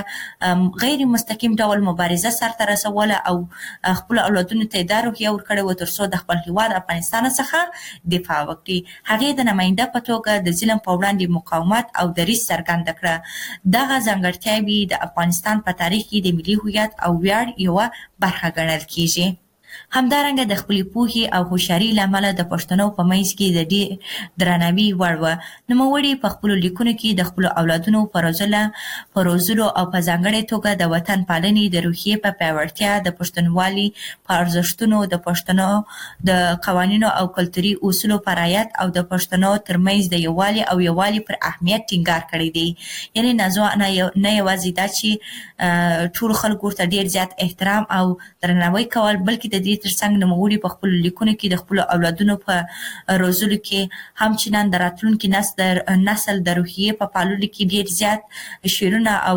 لپاره غیر مستقیم ډول مبارزه سرته رسوله او خپل اولادونو ته دا روحیه ورکړې وه تر څو د خپل هیواد افغانستان څخه دفاع وکړي. هغې د نماینده په توګه د ظلم په وړاندې مقاومت او دریځ څرګنده کړه. دغه ځانګړتیاوې د افغانستان په تاریخ کې د ملي هویت او ویاړ یوه برخه ګڼل کیږي. همدارنګه د خپلې پوهې او هوښیارۍ له امله د پښتنو په منځ کې د ډېر درناوي وړ وه. نوموړي په خپلو لیکنو کې د خپلو اولادونو په روزله په روزلو او په ځانګړې توګه د وطن پالنې د روحیې په پیاوړتیا، د پښتونولي په ارزښتونو، د پښتنو د قوانینو او کلتوري اصولو په رعایت او د پښتنو ترمنځ د یووالي او یووالي پر اهمیت ټینګار کړی دی. یعنی نازو انا نه یوازې دا چې ټول خلکو ورته ډېر زیات احترام او درناوی کول، بلکې د دې ترڅنګ نوموړي په خپلو لیکنو کې د خپلو اولادونو په روزلو کې همچنان د راتلونکي نسل د روحیې په پاللو کې ډېر زیات شعرونه او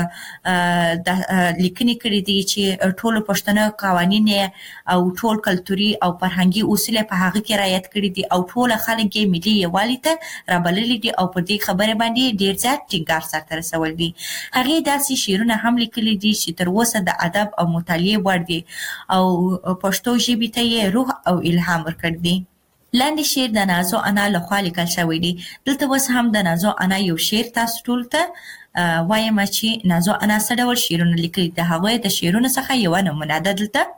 لیکنې کړي دي چې ټولو پښتنو قوانین او ټول کلتوري او فرهنګي اصول په هغه کې رعایت کړي دي او ټول خلک یې ملي یووالي ته رابللي دي او پر دې خبره باندې ډېر زیات ټینګار سرته رسول دي. هغې داسې شعرونه هم لیکلي دي چې تر اوسه د ادب او مطالعې وړ دي او پښتو ژبې ته یې روح او الهام ورکړ دی. لاندې شعر د نازو انا لخوا لیکل شوی دی. دلته اوس هم د نازو انا یو شعر تاسو ټول ته وایم چې نازو انا څه ډول شعرونه لیکلي. د هغوی د شعرونو څخه یوه نمونه ده دلته.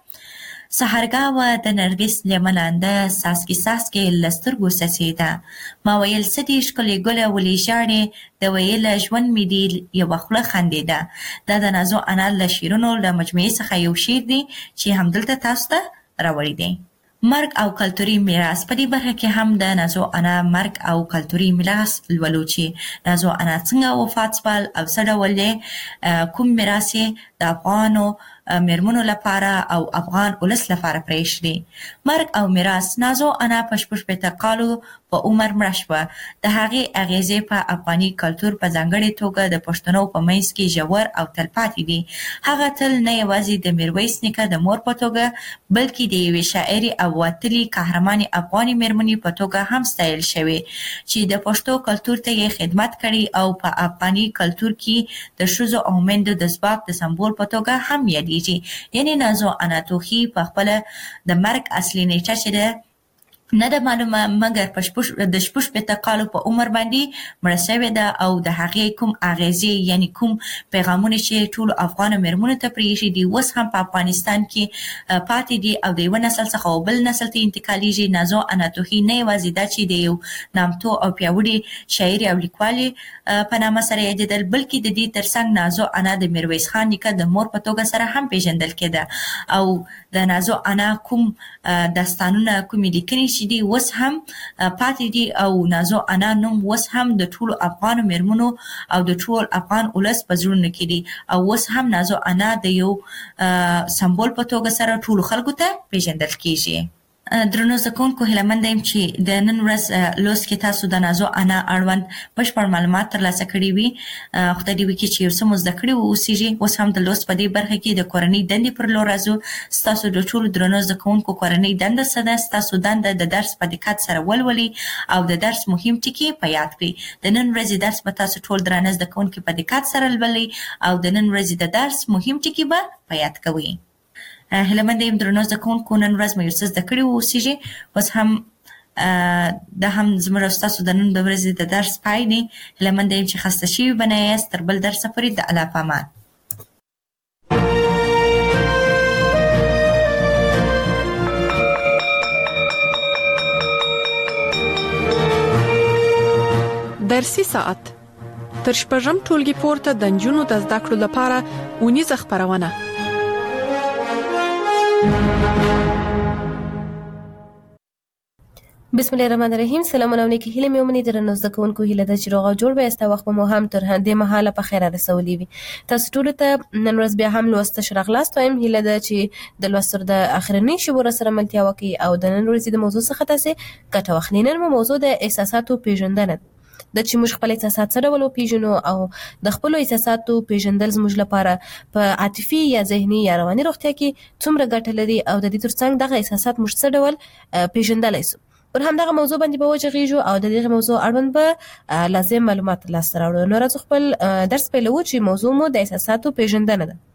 سحرګاوه د نرګس لیملانده ساسکي ساسکي له سترګو څڅېده، ما ویل څه دې ښکلې ګله ولې ژاړې، د ویله ژوند مې دې یوه خوله خندېده. دا د نازو انا له شعرونو له مجموعې څخه یو شعر دی چې همدلته تاسو ته راوړی دی. مرګ او کلتوري میراث. په دې برخه کې هم د نازو انا مرګ او کلتوري میراث لولو چې نازو انا څنګه وفات شول او څه ډول کوم میراث د افغانو میرمنو لپاره او افغان ولس لپاره پرېښودی. مرګ او میراث. نازو انا په شپږ شپېته کالو په عمر مړه شوه. د هغې اغیزې په افغاني کلتور په ځانګړې توګه د پښتنو په منځ کې ژور او تلپاتې دي. هغه تل نه یوازې د میرویس نیکه د مور په توګه بلکې د یوې شاعرې او وتلې قهرمانې افغاني میرمنې په توګه هم ستایل شوې چې د پښتو کلتور ته یې خدمت کړی او په افغاني کلتور کې د ښځو او میندو د ځواک د سمبول په توګه هم یادېږي. یعنی نازو انا توخي په خپله د مرګ اصلي نیټه چې ده نه ده معلومه، مګر په د شپږ شپېته کالو په عمر باندې مړه شوې ده او د هغې کوم اغیزې یعنی کوم پیغامونه چې ټولو افغانو میرمنو ته پرېښي دي اوس هم په افغانستان کې پاتې دي او د یوه نسل څخه او بل نسل ته انتقالیږي. نازو انا توخي نه یوازې دا چې د یو نامتو او پیاوړي شاعرې او لیکوالې په نامه سره یادېدل، بلکې د دې ترڅنګ نازو انا د میرویس خان نیکه د مور په توګه سره هم پیژندل کېده او د نازو انا کوم داستانونه کومې لیکنې چې دی وس هم پاتې دي او نازو انا نوم وس هم د ټولو افغان میرمنو او د ټول افغان ولس په زړونو کې دي او وس هم نازو انا د یو سمبول په توګه سره ټولو خلکو ته پیژندل کیږي. درنو زکونکو هیله مند یم چې د نن ورځ لوست کې تاسو د نازو انا اړوند بشپړ معلومات ترلاسه کړي وي. خدای دې وکړي چې یو څه مو زده کړي واوسیږي. اوس هم د لوست په دې برخه کې د کورنۍ دندې پر لور راځو. ستاسو د ټولو درنو زکونکو کورنۍ دنده څه ده؟ ستاسو دنده د درس په دقت سره ولولئ او د درس مهم ټکي په یاد کړئ. د نن ورځې درس به تاسو ټول درنه زده کوونکي په دقت سره لولئ او د نن ورځې د درس مهم ټکي به په یاد کوئ. هیله مند یم درنو زده کوونکو نن ورځ مو یو څه زده کړي واوسیږي. اوس هم دا هم زموږ او ستاسو د نن ورځې د درس پای دی. هیله مند یم چې خسته شوي به نه یاست. تر بل درسه پورې د الله په امان. درسي ساعت تر شپږم ټولګي پورته د نجونو د زده کړو لپاره اونیزه خپرونه. بسم الله الرحمن الرحیم. سلام علیکم. هیله مې ومني درنو زده کوونکو هیله ده چې روغ او جوړ به است. وخت مو هم تر دې مهاله په خیر رسولي وي. تاسو ټول ته نن ورځ بیا هم لوست شرغلاست وایم. هیله ده چې د لوستر د اخرنی شبور سره ملتیا وکي او د نن ورځې د موضوع څخه تاسو ګټه واخلئ. نن مو موضوع د احساساتو پیژندنه د چې موږ خپل احساسات سره ولو پیژنو او د خپل احساساتو پیژندل زموږ لپاره په عاطفي یا ذهني یا رواني روغتیا کې څومره ګټه لري او د دې ترڅنګ دغه احساسات موږ څه ډول پیژندلای شو. پر همدغه موضوع باندې به وجغیږو او د دې موضوع اړوند به لازم معلومات ترلاسه راوړو. نو راځو خپل درس پیلوو چې موضوع مو د احساساتو پیژندنه ده.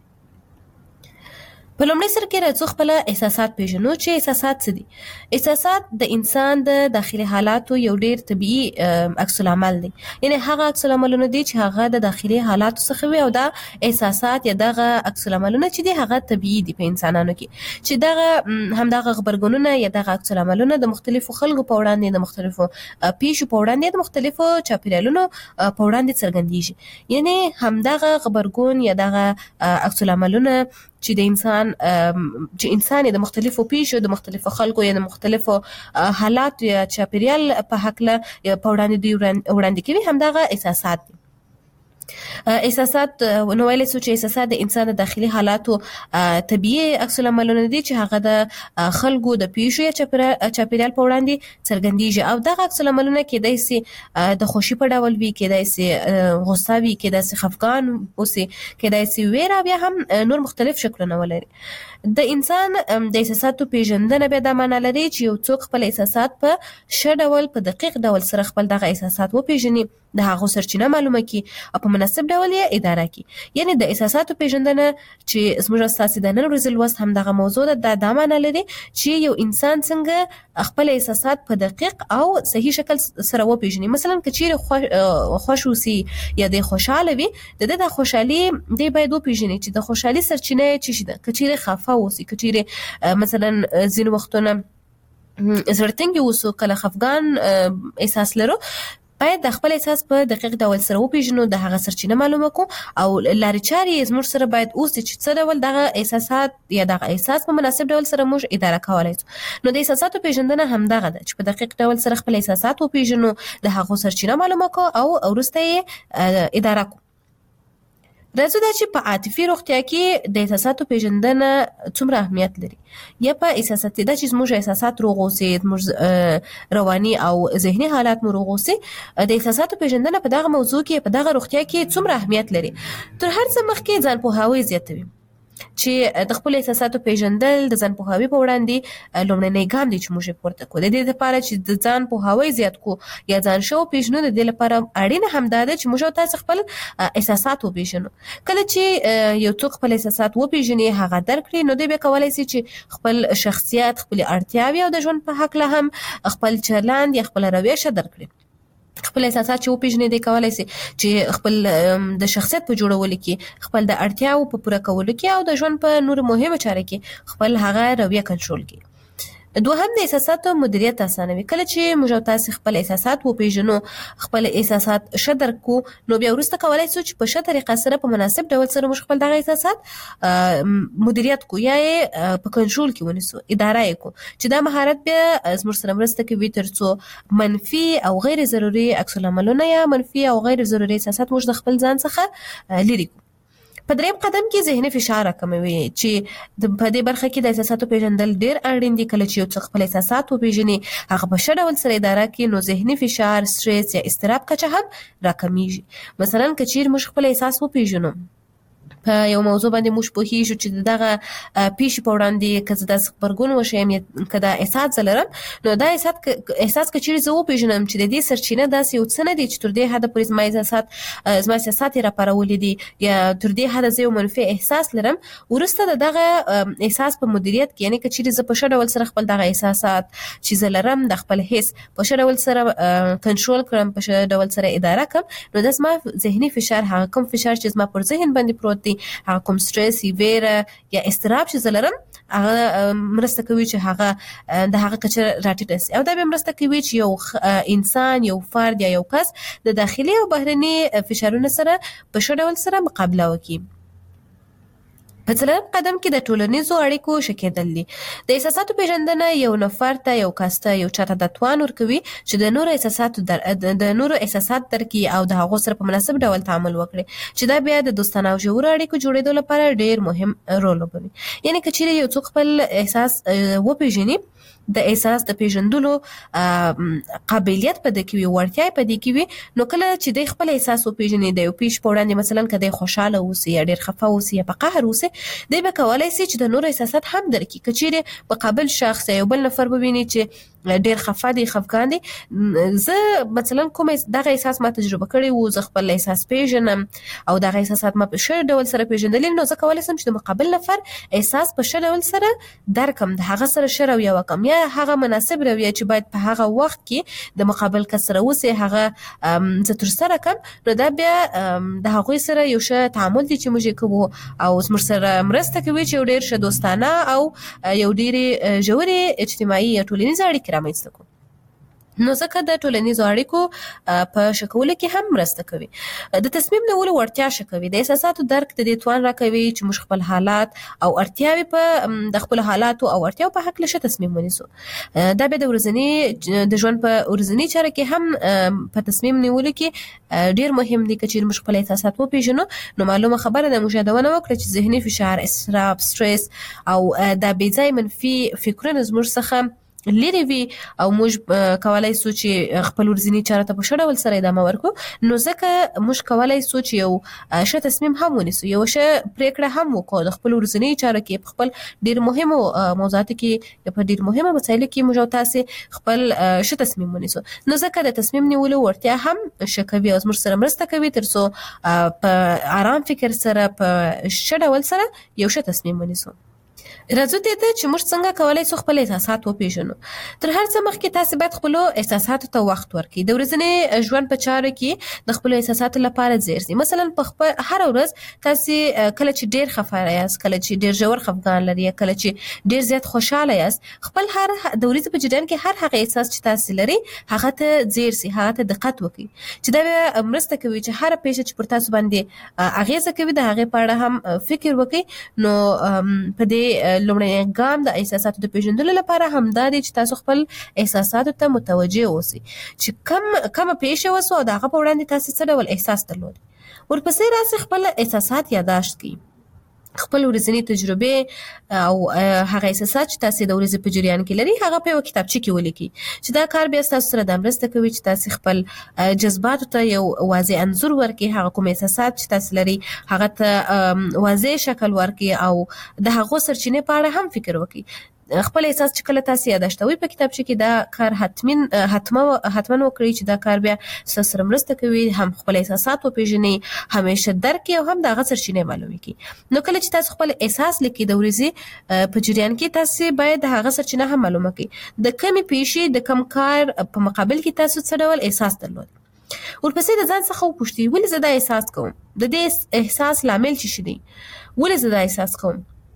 په لومړي سر کې راځو خپل احساسات پیژنو چې احساسات څه دي. احساسات د انسان د داخلي حالاتو یو ډیر طبيعي عکس العمل دی. یعنی هغه عکس العملونه دي چې هغه د داخلي حالاتو څخه وي او دا احساسات یا دغه عکس العملونه چې دي هغه طبيعي دي په انسانانو کې چې دغه هم دغه خبرګونونه یا دغه عکس العملونه د مختلفو خلکو په وړاندې د مختلفو پیښو په وړاندې د مختلفو چاپیریالونو په وړاندې څرګندېږي. یعنی هم دغه خبرګون یا دغه عکس العملونه چې د انسان چې انسان د مختلفو پیښو د مختلفو خلکو یا د مختلفو حالات یا چاپیریال په حقله په وړاندې دی وړاندې کوي هم دغه احساسات دي. احساسات نو ویل سو چې احساسات د انسان د داخلي حالاتو طبيعي عکس العملونه دي چې هغه د خلکو د پیښو یا چاپیریال په وړاندې څرګندېږي او دغه عکس العملونه کېدای شي د خوشي په ډول وي، کېدای شي غوسه وي، کېدای شي خفګان اوسي، کېدای شي ویره، بیا هم نور مختلف شکلونه ولري. د انسان د احساساتو پیژندنه به د معنا لري چې یو څوک خپل احساسات په ښه ډول په دقیق ډول سره خپل دغه احساسات وپیژني، د هغو سرچینه معلومه کړي او په مناسب ډول یې اداره کړي. یعنی د احساساتو پیژندنه چې زموږ اساسي د نن ورځې لوست هم دغه موضوع ده، دا معنا لري چې یو انسان څنګه خپل احساسات په دقیق او صحیح شکل سره وپیژني. مثلا که چیرې خوش اوسي یا د خوشاله وي، د د خوشحالي دی باید وپیژني چې د خوشحالي سرچینه یې څه شي ده. که چیرې خفه اوسي، که چیرې مثلا ځینې وختونه زړه تنګي اوسو، کله خفګان احساس لرو، باید د خپل احساس په دقیق ډول سره وپیژنو، د هغه سرچینه معلومه کو او لارې چارې زموږ سره باید اوسي چې څه ډول دغه احساسات یا دغه احساس په مناسب ډول سره موږ اداره کولای شو. نو د احساساتو پیژندنه هم دغه ده چې په دقیق ډول سره خپل احساسات وپیژنو، د هغو سرچینه معلومه کو او وروسته یې اداره کو. راځو دا چې په عاطفي روغتیا کې د احساساتو پیژندنه څومره اهمیت لري. یا په احساسات دا چې زموږ احساسات روغ اوسي، زموږ رواني او ذهني حالات مو روغ اوسي، د احساساتو پیژندنه په دغه موضوع کې په دغه روغتیا کې څومره اهمیت لري. تر هر څه مخکې ځان پوهاوی زیاتوي چې د خپل احساساتو پیژندل د ځان پوهاوی په وړاندې لومړنی ګام دی چې موږ پورته کوو. د دې لپاره چې د ځان پوهاوی زیات کو یا ځان شو پیژنو، د دې لپاره اړینه همدا ده چې موږ تاسو خپل احساسات وپیژنو. کله چې یو څوک خپل احساسات وپیژني، هغه درک کړي، نو دوی به کولای شي چې خپل شخصیت، خپل اړتیاوې او د ژوند په حق له هم خپل چلند یا خپل رویه درک کړي. خپل احساسات چې وپیژني، دی کولای شي چې خپل د شخصیت په جوړولو کې، خپل د اړتیاو په پوره کولو کې او د ژوند په نور مهمه چاره کې خپل هغه رویه کنټرول کړي. دوهم د احساساتو مدیریت اسانوي. کله چې موږ تاسو خپل احساسات وپیژنو، خپل احساسات شدر کو، نو بیا وروسته کولای شو چې په ښه طریقه سره په مناسب ډول سره موږ خپل دغه احساسات مدیریت کو یا یې په کنټرول کې ونیسو، اداره یې کو، چې دا مهارت بیا زموږ سره مرسته کوي ترڅو منفي او غیر ضروري عکس العملونه یا منفي او غیر ضروري احساسات موږ د خپل ځان څخه لرې کو. په دریم قدم کې ذهني فشار راکموي، چې په دې برخه کې د احساساتو پیژندل ډیر اړین دي. کله چې یو څوک خپل احساسات وپیژني، هغه په ښه ډول سره اداره کړي، نو ذهني فشار، سټریس یا اضطراب کچه هم راکمیږي. مثلا که چیرې موږ خپل احساس وپیژنو، په یو موضوع باندې موږ پوهیږو چې دغه پیښې په وړاندې که زه داسې غبرګون وښیم یا که دا احساس زه لرم، نو دا احساس احساس که چیرې زه وپیژنم چې د دې سرچینه داسې یو څه نه دی چې تر دې حده پورې زما احساسات زما احساسات یې راپارولي دي، یا تر دې حده زه یو منفي احساس لرم، وروسته د دغه احساس په مدیریت کې، یعنې که چیرې زه په ښه ډول سره خپل دغه احساسات چې زه لرم د خپل حس په ښه ډول سره کنټرول کړم، په ښه ډول سره اداره کړم، نو دا زما ذهني فشار، هغه کوم فشار چې زما پر ذهن باندې پروت دی، هغه کوم سټریس، ویره یا اضطراب چې زه لرم، هغه مرسته کوي چې هغه د هغه کچه راټیټه سي. او دا به مرسته کوي چې یو انسان، یو فرد یا یو کس د داخلي او بهرني فشارونو سره په ښه ډول سره مقابله وکړي. په څلورم قدم کې د ټولنیزو اړیکو ښه کېدل دي. د احساساتو پیژندنه یو نفر ته، یو کس ته، یو چاته دا توان ورکوي چې د نورو احساساتو در د نورو احساسات درک کړي او د هغو سره په مناسب ډول تعامل وکړي، چې دا بیا د دوستانه او ژورو اړیکو جوړېدو لپاره ډېر مهم رول لوبوي. یعنې که چیرې یو څوک خپل احساس وپیژني، د احساس د پیژندلو قابلیت په دې کې وي، وړتیا په دې کې وي، نو کله چې د خپل احساس وپیژني، د یو پیښ په وړاندې مثلا که د خوشاله اوسي یا ډېر خفه اوسي یا په قهر اوسي، دی به کولی شي چې د نورو احساسات هم درک کړي. که چیرې مقابل شخص یا یو بل نفر وویني چې ډېر خفه دی، خفګان دی، زه مثلا کوم دغه احساس ما تجربه کړی وو، زه خپل احساس پیژنم او دغه احساسات ما په ښه ډول سره پیژندلي، نو زه کولی شم چې د مقابل نفر احساس په ښه ډول سره درکم، د هغه سره ښه رویه وکړم، یا هغه مناسب رویه چې باید په هغه وخت کې د مقابل کس سره اوسي هغه زه ترسره کړم، نو دا بیا د هغوی سره یو ښه تعامل دی چې موږ یې کوو او زموږ سره مرسته کوي چې یو ډېر ښه دوستانه او یو ډېرې ژورې اجتماعي یا ټولنیزې اړیکې رامنځته کړو. نو ځکه د ټولنیزو اړیکو په ښه کولو کې هم مرسته کوي. د تصمیم نیولو وړتیا ښه کوي. د احساساتو درک د دې توان راکوي چې موږ خپل حالات او اړتیاوې په د خپلو حالاتو او اړتیاو په هکله ښه تصمیم ونیسو. دا بیا د ورځني د ژوند په ورځني چاره کې هم په تصمیم نیولو کې ډېر مهم دي. که چیرې موږ خپل احساسات وپېژنو، نو معلومه خبره ده موږ یادونه وکړه چې ذهني فشار، اضطراب، سټریس او دا بې ځایه منفي فکرونه زموږ څخه لري وي او موږ کولای شو چې خپل ورځني چاره ته په ښه ډول سره ادامه ورکړو، نو ځکه موږ کولای شو چې یو ښه تصمیم هم ونیسو، یو ښه پریکړه هم وکړو د خپل ورځني چاره کې، په خپل ډېر مهمو موضوعاتو کې یا په ډېر مهمو مسایلو کې موږ او تاسې خپل ښه تصمیم ونیسو. نو ځکه د تصمیم نیولو وړتیا هم ښه کوي او زموږ سره مرسته کوي تر څو په آرام فکر سره په ښه ډول سره یو ښه تصمیم ونیسو. راځو دې ته چې موږ څنګه کولای شو خپل احساسات وپېژنو. تر هر څه مخکې تاسې باید خپلو احساساتو ته وخت ورکړئ. د ورځني ژوند په چارو کې د خپلو احساساتو لپاره ځیر شئ. مثلا په خپل هره ورځ تاسې کله چې ډېر خفه یاست، کله چې ډېر ژور خفګان لري، کله چې ډېر زیات خوشحاله یاست، خپل هر د ورځې په جریان کې هر هغه احساس چې تاسې لري هغه ته ځیر شئ، هغه ته دقت وکړئ، چې دا بیا مرسته کوي چې هره پیښه چې پر تاسو باندې اغېزه کوي د هغې په اړه هم فکر وکړئ. نو په دې لومړی ګام د احساساتو د پیژندلو لپاره همدا دی چې تاسو خپل احساساتو ته متوجه اوسئ چې کم کومه پیښه وسوه او د هغه په وړاندې تاسې څه ډول احساس درلود. ورپسې راسئ خپل احساسات یادداشت کړئ، خپل ورځني تجربې او هغه احساسات چې تاسې د ورځې په جریان کې لري هغه په یوه کتابچه کې ولیکئ، چې دا کار بیا ستاسو سره دا مرسته کوي چې تاسې خپل جذباتو ته یو واضح انځور ورکړئ، هغه کوم احساسات چې تاسې لري هغه ته واضح شکل ورکړئ او د هغو سرچینې په اړه هم فکر وکړئ. خپل احساس چې کله تاسې یاداشتوئ په کتابچه کې، دا کار حتمین حتما حتما وکړئ چې دا کار بیا ستاسو سره مرسته کوي هم خپل احساسات وپېژنئ، همیشه درک کړئ او هم د هغه سرچینې معلومې کړئ. نو کله چې تاسو خپل احساس لیکئ د ورځې په جریان کې، تاسې باید د هغه سرچینه هم معلومه کړئ، د کمې پیښې د کم کار په مقابل کې تاسو څه ډول احساس درلود. ورپسې د ځان څخه وپوښتئ ولې زه دا احساس کوم، د دې احساس لامل څه شی دی، ولې زه دا احساس کوم،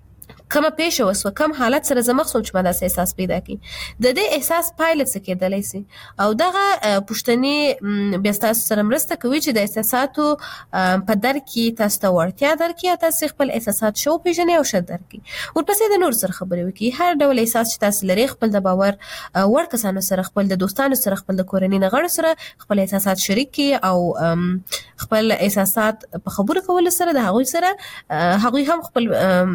کومه پیښه وسوه کوم حالت سره زه مخ شوم چې ما داسې احساس پیدا کړي د دې احساس پایله څه کېدلی سي او دغه پوښتنې بیا ستاسو سره مرسته کوي چې د احساساتو په درک کې تاسو ته وړتیا درکړي او تاسو خپل احساسات ښه وپېژنئ او ښه درک کړي. ورپسې د نورو سره خبرې وکړئ. هر ډول احساس چې تاسو لرئ خپل د باور وړ کسانو سره، خپل د دوستانو سره، خپل د کورنۍ نه غړو سره خپل احساسات شریک کړئ او خپل احساسات په خبرو کولو سره د هغوی سره هغوی هم خپل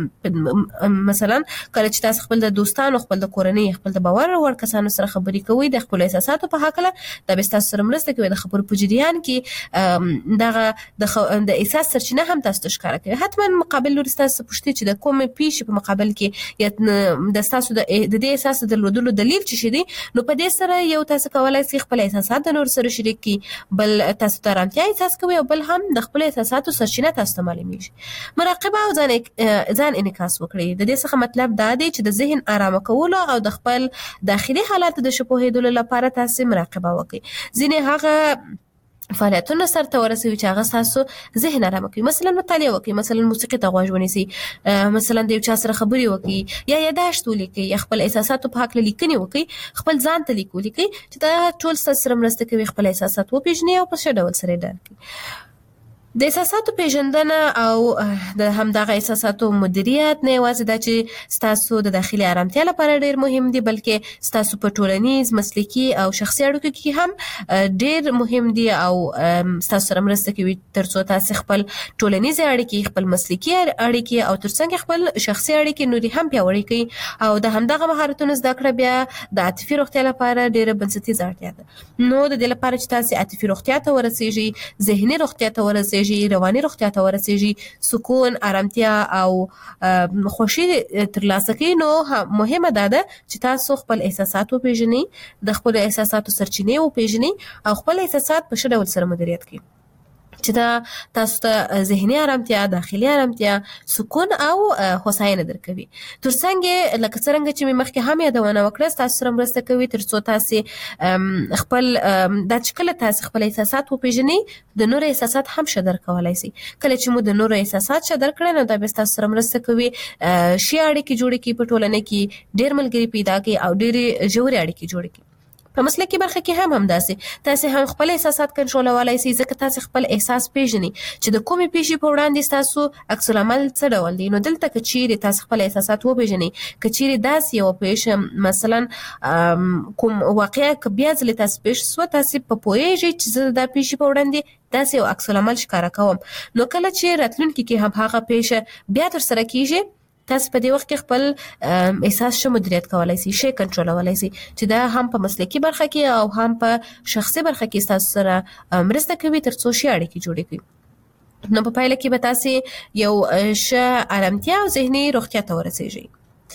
مثلا کله چې تاسو خپل د دوستانو، خپل د کورنۍ، خپل د باور وړ کسانو سره خبرې کوئ د خپل احساساتو په هکله، دا به تاسو سره مرسته کوي د خبرو په جریان کې دغه د احساس سرچینه هم تاسو ته ښکاره کوي. حتما مقابل لوري تاسو پوښتنه چې د کومې پیښې په مقابل کې یا د تاسو د دې احساس درلودلو دلیل څه شي دی، نو په دې سره یو تاسو کولای شئ خپل احساسات د نور سره شریک کړئ، بل تاسو ته آرامتیا احساس کوي او بل هم د خپل احساساتو سرچینه تاسو ته معلومیږي. مراقبه او ځان ځان انعکاس وکړئ. د دې څخه مطلب دا دی چې د ذهن آرامه کولو او د خپل داخلي حالاتو د ښه پوهېدلو لپاره تاسو مراقبه وکړئ. ځینې هغه فعالیتونه سرته ورسوي چې هغه تاسو ذهن آرامه کوي. مثلا مطالعه وکړئ، مثلا موسیقي ته غوږ ونیسئ، مثلا د یو چا سره خبرې وکړئ یا یاداشت ولیکئ یا خپل احساساتو په هکله لیکنې وکړئ، خپل ځان ته لیک ولیکئ چې دا ټول ستاسو سره مرسته کوي خپل احساسات وپېژنئ او په ښه ډول سره یې درک کړئ. د احساساتو پیژندنه او د همدغه احساساتو مدیریت نه یوازې دا چې ستاسو د داخلي آرامتیا لپاره ډیر مهم دي، بلکې ستاسو په ټولنیز، مسلکي او شخصي اړیکو کې هم ډیر مهم دي او ستاسو سره مرسته کوي ترڅو تاسو خپل ټولنیز اړیکې، خپل مسلکي اړیکې او ترڅنګ خپل شخصي اړیکې نوري هم پیاوړې کړئ او د همدغه مهارتونو زده کړه بیا د عاطفي روغتیا لپاره ډیره بنسټیزه اړتیا ده. نو د دې لپاره چې تاسو عاطفي روغتیا ته ورسیږئ، ذهني روغتیا ته ورسیږئ، رواني روغتیا ته ورسیږي، سکون، آرامتیا او خوشي ترلاسه کړئ، نو مهمه ده چې تاسو خپل احساسات وپېژنئ، د خپل احساساتو سرچینې وپېژنئ او خپل احساسات په ښه ډول سره مدیریت کړئ چې دا تاسو ته ذهني آرامتیا، داخلي آرامتیا، سکون او هوساینه درکوي. ترڅنګ لکه څرنګه چې مې مخکې هم یادونه وکړه تاسو سره مرسته کوي ترڅو تاسو خپل دا چې کله تاسو خپل احساسات وپېژنئ د نور احساسات هم ښه درک کولی شئ. کله چې مو د نور احساسات ښه درک کړئ نو دا به تاسو سره مرسته کوي ښې اړیکې جوړې کړي، په ټولنه کې ډېر ملګري پیدا کړي او ډېرې ژورې اړیکې جوړې کړي. په مسلکي برخه کې هم همداسې تاسو هم خپل احساسات کنټرولولای شئ ځکه تاسو خپل احساس پیژنئ چې د کومې پیښې په وړاندې تاسو عکس العمل څه ډول دی. نو دلته که چیرې تاسو خپل احساسات وپیژنئ، که چیرې داسې یو پیښه مثلا کوم واقعه که بیا ځلې تاسو پیښ سوه تاسو په پوهیږئ چې زه دا پیښې په وړاندې داسې یو عکس العمل ښکاره کوم، نو کله چې راتلونکي کې هم هغه پیښه بیا ترسره کیږي تاسو په دې وخت کې خپل احساس ښه مدیریت کولی شئ، ښه کنټرولولی شئ چې دا هم په مسلکي برخه کې او هم په شخصي برخه کې تاسو سره مرسته کوي ترڅو ښې اړیکې جوړې کړئ. نو په پایله کې به تاسو یو ښه آرامتیا او ذهني روغتیا ته ورسیږئ.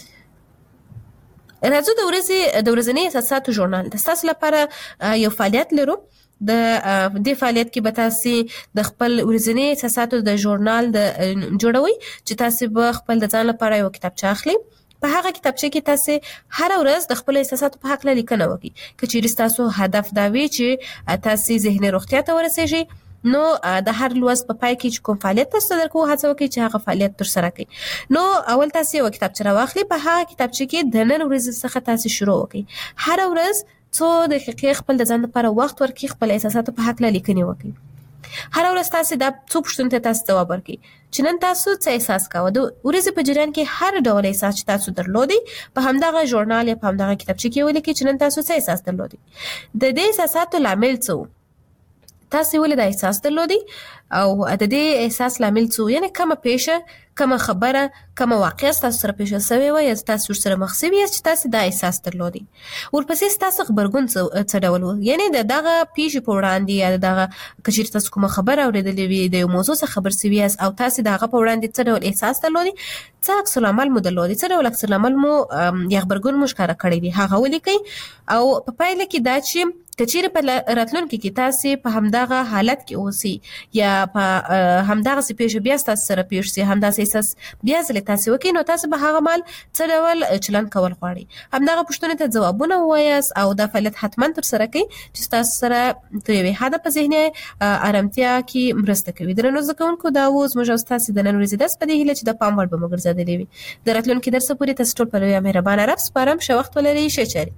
راځو د ورځې د ورځني احساساتو ژورنال د ستاسو لپاره یو فعالیت لرو. د دې فعالیت کې به تاسو د خپل ورځني احساساتو د ژورنال د جوړوي چې تاسو به خپل د ځان لپاره یو کتابچه اخلي. په هغه کتابچه کې تاسو هر ورځ د خپل احساساتو په هکله لیکنه وکړئ. که چیرې تاسو هدف دا وي چې تاسو ذهني روغتیا ته ورسیږئ نو د هر لوست په پای کې چې کوم فعالیت تاسو درکو هڅه وکړئ چې هغه فعالیت ترسره کړئ. نو اول تاسو یو کتابچه راواخلئ، په هغه کتابچه کې د نن ورځې څخه تاسو شروع وکړئ. هر ورځ څو دقیقې خپل د ځان لپاره وخت ورکړئ، خپل احساساتو په هکله لیکنې وکړئ. هر ورځ تاسو دا څو پوښتنو ته تاسو ځواب ورکړئ چې نن تاسو څه احساس کاوه. د ورځې په جریان کې هر ډول احساس چې تاسو درلودي په همدغه ژورنال یا په همدغه کتابچه کې ولیکئ چې نن تاسو څه احساس درلودي. د دې احساساتو لامل څه و، تاسو ولې دا احساس درلودي او د دې احساس لامل څه و، یعنې کومه پیښه، کومه خبره، کومه واقعه تاسو سره پیښه شوې وه یا تاسو ورسره مخ شوي یاست چې تاسو دا احساس درلودي. ورپسې ستاسو غبرګون څه ډول و، یعنې د دغه پیښې په وړاندې یا د دغه که چېرې تاسو کومه خبره اورېدلې وي، د یو موضوع څخه خبر شوي یاست او تاسو د هغه په وړاندې څه ډول احساس درلودي، څه عکس العمل مو درلودي، څه ډول عکس العمل مو یا غبرګون مو ښکاره کړی دی، هغه ولیکئ. او په پایله کې دا چې که چیرې په راتلونکي کې تاسو په همدغه حالت کې اوسئ یا په همدغه سي پیښه بیا تاسو سره پیښ سي همدغه احساس بیا ځل تاسو وکړئ نو تاسو به هغه مال څه ډول چلند کول غواړئ همدغه پوښتنې ته ځوابونه ووایاست او دا فعالیت حتما تر سره کړئ چې تاسو سره د یوې حده په ذهني ارامتیا کې مرسته کوي درنو زده کوونکو دا اوس موږ تاسو د نن ورځې درس په دې هیله چې د پام وړ به مو ګرځېدلی وي د راتلونکي درس پورې تاسو ټول په لویه مهربانه رب سپارم ښه وخت ولرئ ښه چارې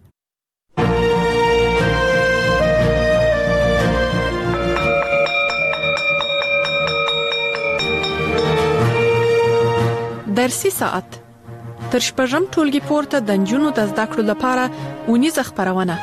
درسي ساعت تر شپږم ټولګي پورته د نجونو د زده کړو لپاره اونیزه خپرونه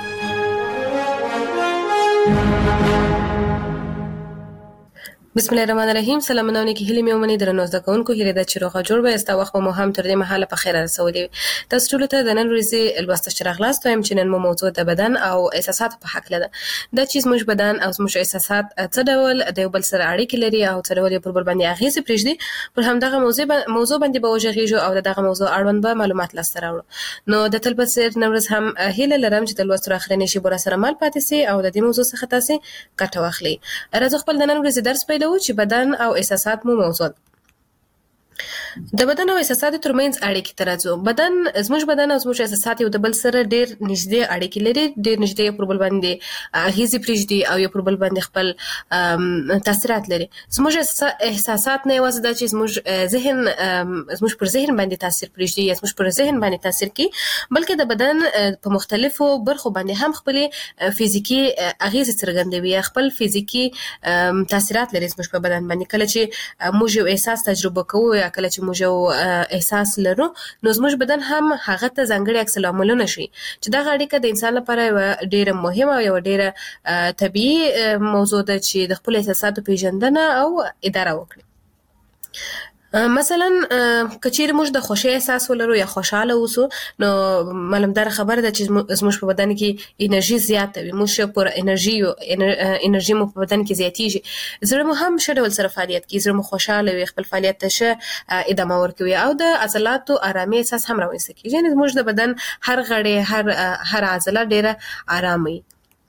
بسم الله الرحمن الرحیم سلامونه علیکم هیله مې ومني درنو زده کوونکو هیله ده چې روغه جوړ به استا وخت مو هم تر دې مهاله په خیر رسولې تاسو ټول ته د نن ورځې لوست شرغلاست وایم چې نن مو موضوع د بدن او احساسات په حق لده دا چې موږ بدن او موږ احساسات څه ډول د یو بل سره اړیکې لري او څه ډول پر بل باندې اغیزه پرېږدي پر همدغه موضوع موضوع باندې به وژغېږو او دغه موضوع اړوند به معلومات لاسته راوړو نو د تل په څیر نن ورځ هم هیله لرم چې د لوست تر اخرنی شي بور سره مال پاتې سي او د دې موضوع څخه تاسو ګټه واخلئ راځو خپل د نن ورځې درس پیلو چې بدن او احساسات مو موضوع د بدن او احساساتو ترمنځ اړیکې ترازو بدن زموږ بدن او زموږ احساسات یو د بل سره ډېر نږدې اړیکې لري ډېر نږدې پر بل باندې اغیزې پرېږدي او یو پر بل باندې خپل تاثیرات لري زموږ احساسات نه یوازې دا چې زموږ ذهن زموږ پر ذهن باندې تاثیر پرېږدي یا زموږ پر ذهن باندې تاثیر کوي بلکې د بدن په مختلفو برخو باندې هم خپل فزیکی اغیزې څرګندوي خپل فزیکی تاثیرات لري زموږ په بدن باندې کله چې موږ یو احساس تجربه کوو یا کله چې موږ یو احساس لرو نو زموږ بدن هم هغه ته ځانګړي عکس العملونه شي چې دا اړیکه د انسان لپاره ډیره مهمه او یو ډیره طبيعي موضوع ده چې د خپل احساساتو پیژندنه او اداره وکړي مثلا کچیر موږ د خوشي احساس ولرو یا خوشاله اوسو نو معلومدار خبر ده چې زموږ په بدن کې انرژي زیاته وي موږ پر انرژي انرژي مو په بدن کې زیاتیږي زړه مو هم شډول سره فعالیت کوي زړه مو خوشاله وي خپل فعالیت ته شه ادامه ورکوي او د عضلاتو آرامي احساس هم راوځي کیږي یعنی زموږ د بدن هر غړی هر هر عضله ډیره آرامي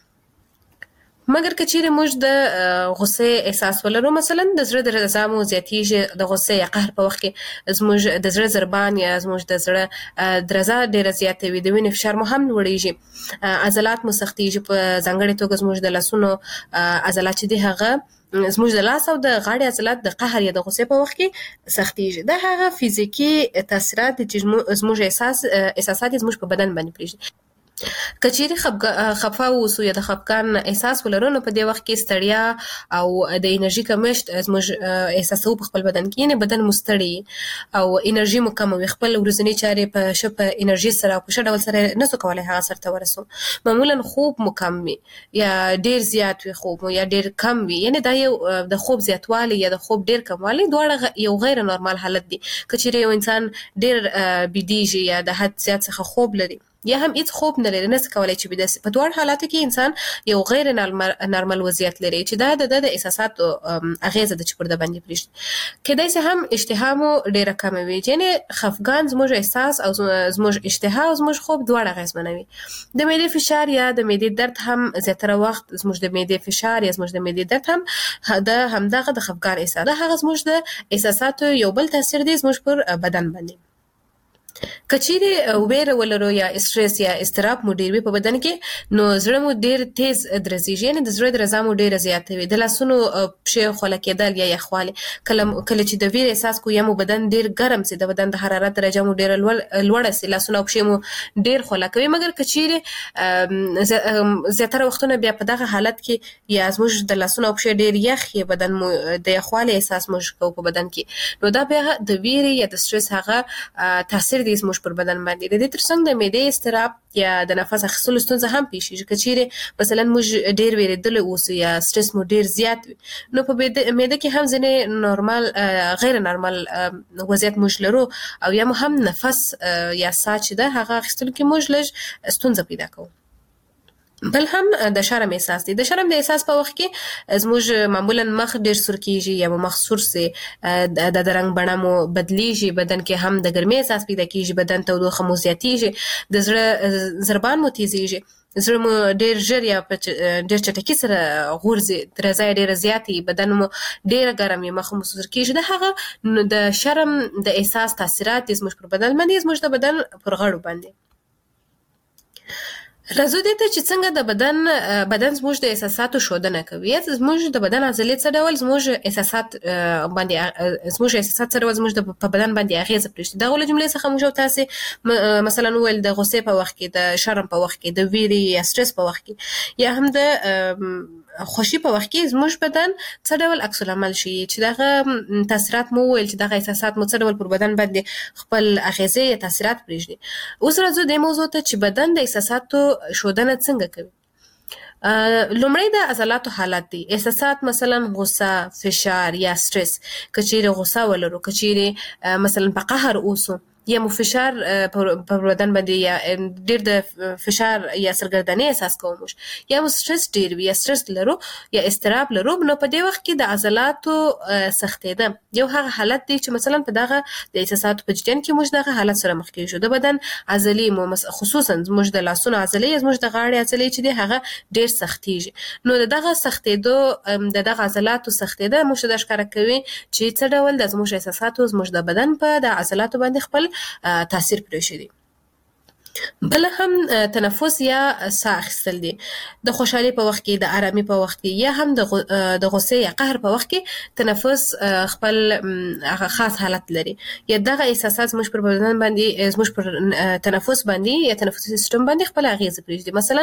مګر کچېره موږ د غصه احساس ولرو مثلا د زړه د رزامو زیاتیږي د غصه یا قهر په وخت کې زموږ د زړه ضربان یا زموږ د زړه درزا ډیره زیاته وي د وینې فشار مو هم لوړیږي عضلات مو سختیږي په ځانګړي توګه زموږ د لاسونو عضلات چې دي هغه زموږ د لاس او د غاړې عضلات د قهر یا د غصې په وخت کې سختیږي دا هغه فزیکی تاثیرات چې زموږ احساس احساسات زموږ په بدن باندې پرېږدي کچېری خفه اوسو یا د خفقان احساس ولرو نو په دې وخت کې ستړیا او د انرژي کمښت زموږ احساسو په خپل بدن کې نه بدن مستړی او انرژي مو کم وي خپل ورځنی چارې په شپه انرژي سره په شډول سره نسو کولای هغه سره ورسو معمولا خوب مو کم وي یا ډیر زیات وي خوب یا ډیر کم وي یعنی دا یو د خوب زیاتوالی یا د خوب ډیر کموالی دواړه یو غیر نورمال حالت دي کچېری یو انسان ډیر بيدیږي یا د حد زیات څخه خوب لري یا هم هیڅ خوب نه لري نه کولای چې بده په دوه حالاتو کې انسان یو غیر نورمال وضعیت لري چې دا د د احساسات اغیزه د چپړه باندې پرېږدي کله چې هم اشتها مو ډیره کم وي یعنی خفقان زموږ احساس او زموږ اشتها او زموږ خوب دواړه اغیزمنوي د معدې فشار یا د معدې درد هم زیاتره وخت زموږ د معدې فشار یا زموږ د معدې درد هم د همدغه د خفقان احساس دا هغه زموږ د احساساتو یو بل تاثیر دی زموږ پر بدن باندې کچېری ویره ولرو یا استرس یا استراب مو ډیر وي په بدن کې نو زړه مو ډیر تیز درزيږي یعنی د زړه درزا مو ډیر زیاته وي د لاسونو پښې خوله کېدل یا یخواله کله کله چې د ویره احساس کو یا مو بدن ډیر ګرم سي د بدن د حرارت درجه مو ډیر لوړه سي لاسونو پښې مو ډیر خوله کوي مګر کچېری زیاتره وختونه بیا په دغه حالت کې یا زموږ د لاسونو پښې ډیر یخ یا بدن مو د یخواله احساس مو کو په بدن کې نو دا بیا د ویره یا د استرس هغه تاثیر دی زموږ پر بدن باندې د دې ترڅنګ د معدې استراب یا د نفس اخیستلو ستونزه هم پیښیږي کچېره مثلا موږ ډیر ویریدل اوسو یا سټرس مو ډیر زیات نو په معده کې هم ځنه نورمال غیر نورمال وضعیت موږ لرو او یا هم نفس یا ساه چې ده هغه اخیستلو کې موږ لږ ستونزه پیدا کوو بل هم د شرم احساس دی. د شرم د احساس په وخت کې زموږ معمولا مخ ډیر سور کیږي یا مخ سور سي د رنگ بڼه مو بدلیږي، بدن کې هم د ګرمۍ احساس پیدا کیږي، بدن تودوخه مو زیاتیږي، د زړه ضربان مو تیزیږي، زړه مو ډیر ژر یا ډیر چټکي سره غورځي، درزه ډیر زیاتی، بدن مو ډیر ګرم یا مخ مو سور کیږي. د هغه د شرم د احساس تاثیرات زموږ پر بدن باندې زموږ د بدن پر غړو باندې. راځو دې ته چې څنګه د بدن بدن زموږ د احساساتو ښودنه کوي. زموږ د بدن عضلې څه ډول زموږ احساسات باندې زموږ احساسات څه ډول زموږ په بدن باندې اغیزه پرېږدي. دغه جملې څخه موږ تاسې مثلا وویل د غوسې په وخت کې، د شرم په وخت کې، د ویرې یا سټرس په وخت کې، یا هم د خوشي په وخت کې زموږ بدن څه ډول عکس العمل شي، چې دغه تاثیرات مو وویل چې دغه احساسات مو څه ډول پر بدن باندې خپل اغیزې یا تاثیرات پرېږدي. اوس راځو دې موضوع ته چې بدن د احساساتو ښودنه څنګه کوي. لومړی د عضلاتو حالت دی. احساسات مثلا غوسه، فشار یا سټرس. کچېرې غوسه ولرو، کچېرې مثلا په قهر اوسو، یا مو فشار په بدن باندې یا ډیر د فشار یا سرګردنۍ احساس کوو، یا مو سټرس ډیر وي یا سټرس لرو یا اضطراب لرو، نو په دې وخت کې د عضلاتو سختېده یو هغه حالت دی چې مثلا په دغه د احساساتو په جریان کې موږ دغه حالت سره مخ کېږو. د بدن عضلې مو خصوصا زموږ د لاسونو عضلې، زموږ د غاړې عضلې چې دی هغه ډیر سختېږي. نو دغه سختېدو د دغه عضلاتو سختېده موږ د ښکاره کوي چې څه ډول د زموږ احساساتو زموږ د بدن په د عضلاتو باندې خپل تاثیر پرېښودي. بل هم تنفس یا ساه اخیستل دي. د خوشحالۍ په وخت کې، د آرامۍ په وخت کې، یا هم د غوسې یا قهر په وخت کې تنفس خپل هغه خاص حالت لري. یا دغه احساسات زموږ پر بدن باندې، زموږ پر تنفس باندې یا تنفسي سیستم باندې خپل اغیزه پرېږدي. مثلا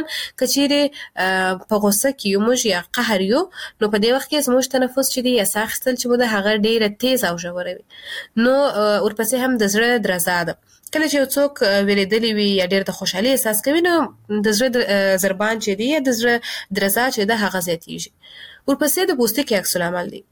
کچېرې په غوسه کې یو موږ یا قهر یو، نو په دې وخت کې زموږ تنفس چې دی یا ساه اخیستل چې مو د هغه ډیره تیز او ژوره وي. نو ورپسې هم د زړه درزا ده. کله چې یو څوک ویریدلی وي یا ډېر د خوشحالۍ احساس کوي، نو د زړه ضربان چې دی یا د زړه درزا چې ده هغه زیاتیږي. ورپسې د پوستکي عکس العمل دی.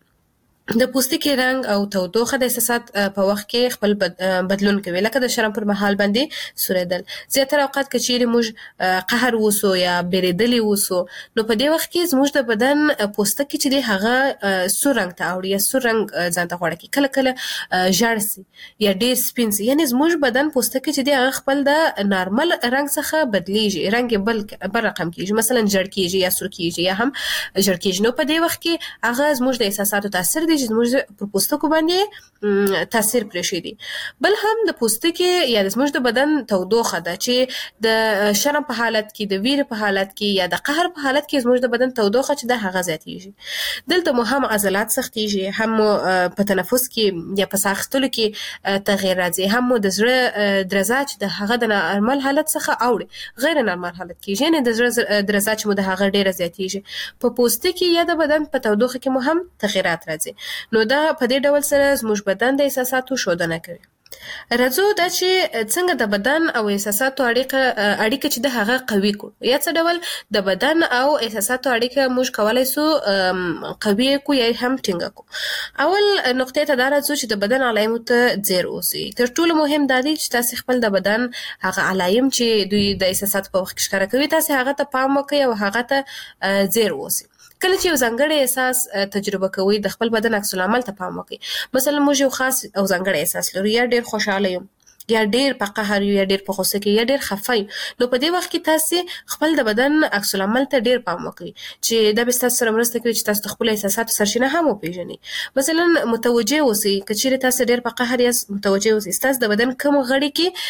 د پوستکي رنګ او تودوخه د احساسات په وخت کې خپل بدلون کوي، لکه د شرم پر مهال باندې سوریدل. زیاتره اوقات که چیرې موږ قهر وسو یا بیریدلی وسو، نو په دې وخت کې زموږ د بدن پوستکي چې دی هغه سور رنګ ته اوړي یا سور رنګ ځان ته غوړه کوي، کله کله ژړ سي یا ډېر سپین سي. یعنې زموږ بدن پوستکي چې دی هغه خپل د نارمل رنګ څخه بدلیږي، رنګ یې بل بل رقم کېږي، مثلا ژړ کېږي یا سور کېږي یا هم ژړ کېږي. نو په دې وخت کې هغه زموږ د احساساتو تاثیر دی چې زموږ پر پوستکو باندې تاثیر پرېښودي. بل هم د پوستکي یا د زموږ د بدن تودوخه ده، چې د شرم په حالت کې، د ویرې په حالت کې یا د قهر په حالت کې زموږ د بدن تودوخه چې ده هغه زیاتیږي. دلته مو هم عضلات سختیږي، هم په تنفس کې یا په ساه اخیستلو کې تغیر راځي، هم مو د زړه درزا چې د هغه د نارمل حالت څخه اوړي غیر نارمل حالت کېږي، یعنې د زړه درزا چې مو د هغه ډېره زیاتیږي. په پوستکي یا د بدن په تودوخه کې مو هم تغیرات راځي. نو دا په دې ډول سره زموږ بدن د احساساتو ښودنه کوي. راځو دا چې څنګه د بدن او احساساتو اړیکه اړیکه چې د هغه قوي کړو، یا څه ډول د بدن او احساساتو اړیکه موږ کولای سو قوي کړو یا هم ټینګه کړو. اول نقطې ته دا راځو چې د بدن علایمو ته ځیر اوسئ. تر ټولو مهم دا دی چې تاسې خپل د بدن هغه علایم چې دوی د احساساتو په وخت کې ښکاره کوي، تاسې هغه ته پام وکړئ او هغه ته ځیر اوسئ. کله چې یو ځانګړی احساس تجربه کوئ، د خپل بدن عکس العمل ته پام وکړئ. مثلا موږ یو خاص او ځانګړی احساس لرو، یا ډېر خوشحاله یم، یا ډېر په قهر یو، یا ډېر په غوسه کې، یا ډېر خفه یو. نو په دې وخت کې تاسې خپل د بدن عکس العمل ته ډېر پام وکړئ، چې دا به ستاسو سره مرسته کوي چې تاسو د خپلو احساساتو سرچینه هم وپېژنئ. مثلا متوجه اوسئ، که چیرې تاسو ډېر په قهر یاست، متوجه اوسئ ستاسو د بدن کوم غړي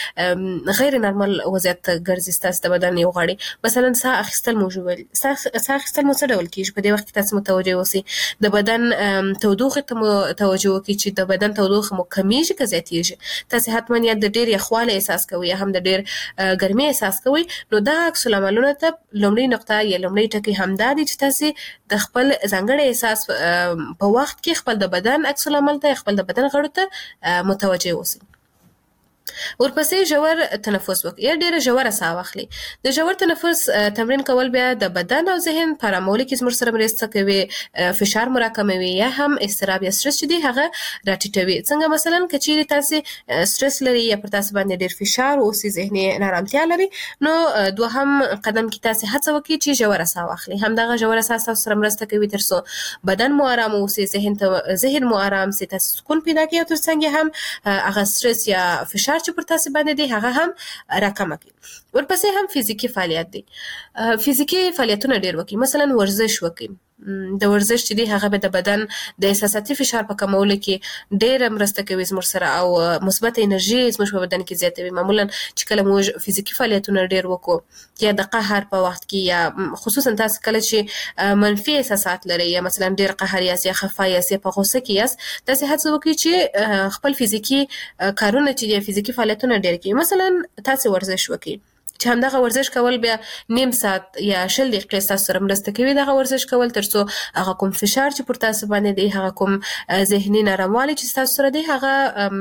کې غیر نارمل وضعیت ته ګرځي. ستاسو د بدن یو غړی، مثلا ساه اخیستل موږ وویل، ساه اخیستل مو څه ډول کېږي، په دې وخت کې تاسو متوجه اوسئ. د بدن تودوخې ته مو توجه وکړئ، چې د بدن تودوخه مو کمیږي که زیاتېږي. تاسې حتما یا د ډېر یخوالی احساس کوي یا هم د ډېر ګرمۍ احساس کوي، نو دا عکس العملونه ته لومړۍ نقطه یا لومړۍ ټکی همدا دی چې تاسې د خپل ځانګړي احساس په وخت کې خپل د بدن عکس العمل ته، خپل د بدن غړو ته متوجه اوسئ. ورپسې ژور تنفس وکړئ یا ډیره ژوره ساه واخلئ. د ژور تنفس تمرین کول بیا د بدن او ذهن په آرامولو کې زموږ سره مرسته کوي، فشار مو راکموي یا هم اضطراب یا سټرس چې دی هغه راټیټوي. څنګه مثلا که چیرې تاسې سټرس لري یا پر تاسو باندې ډیر فشار او ذهني نارامتیا لري، نو دوهم قدم کې تاسې هڅه وکړئ چې ژوره ساه واخلئ. همدغه ژوره ساه تاسو سره مرسته کوي ترڅو بدن مو آرام اوسي، ذهن ته ذهن مو آرام سي، تاسو سکون پیدا کړئ او ترڅنګ هم هغه سټرس یا فشار چې پر تاسو باندې دی هغه هم راکمه کړي. ورپسې هم فزیکی فعالیت دی. فزیکی فعالیتونه ډیر وکړي، مثلا ورزش وکړي. د ورزش چې دی هغه به د بدن د احساساتي فشار په کمولو کې ډیر مرسته کوي زموږ سره او مثبت انرژي زموږ په بدن کې زیاتوي. معمولا چې کله موږ فزیکی فعالیتونه ډیر وکړو یا د قهر په وخت کې یا خصوصا تاسو کله چې منفي احساسات لري یا مثلا ډیر قهر یاست یا خفه یاست یا په غوسه کې یاست، تاسو هڅه وکړئ چې خپل فزیکی کارونه چې دی فزیکی فعالیتونه ډیر کړئ. مثلا تاسو ورزش وکړئ چې همدغه ورزش کول بیا نیم ساعت یا شل دقیقې تاسو سره مرسته کوي دغه ورزش کول ترڅو هغه کوم فشار چې پر تاسو باندې دی، هغه کوم ذهني ناراموالی چې تاسو سره دی، هغه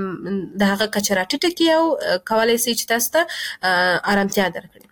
د هغه کچه راټیټه کړي او کولای شي چې تاسو ته آرامتیا درکړي.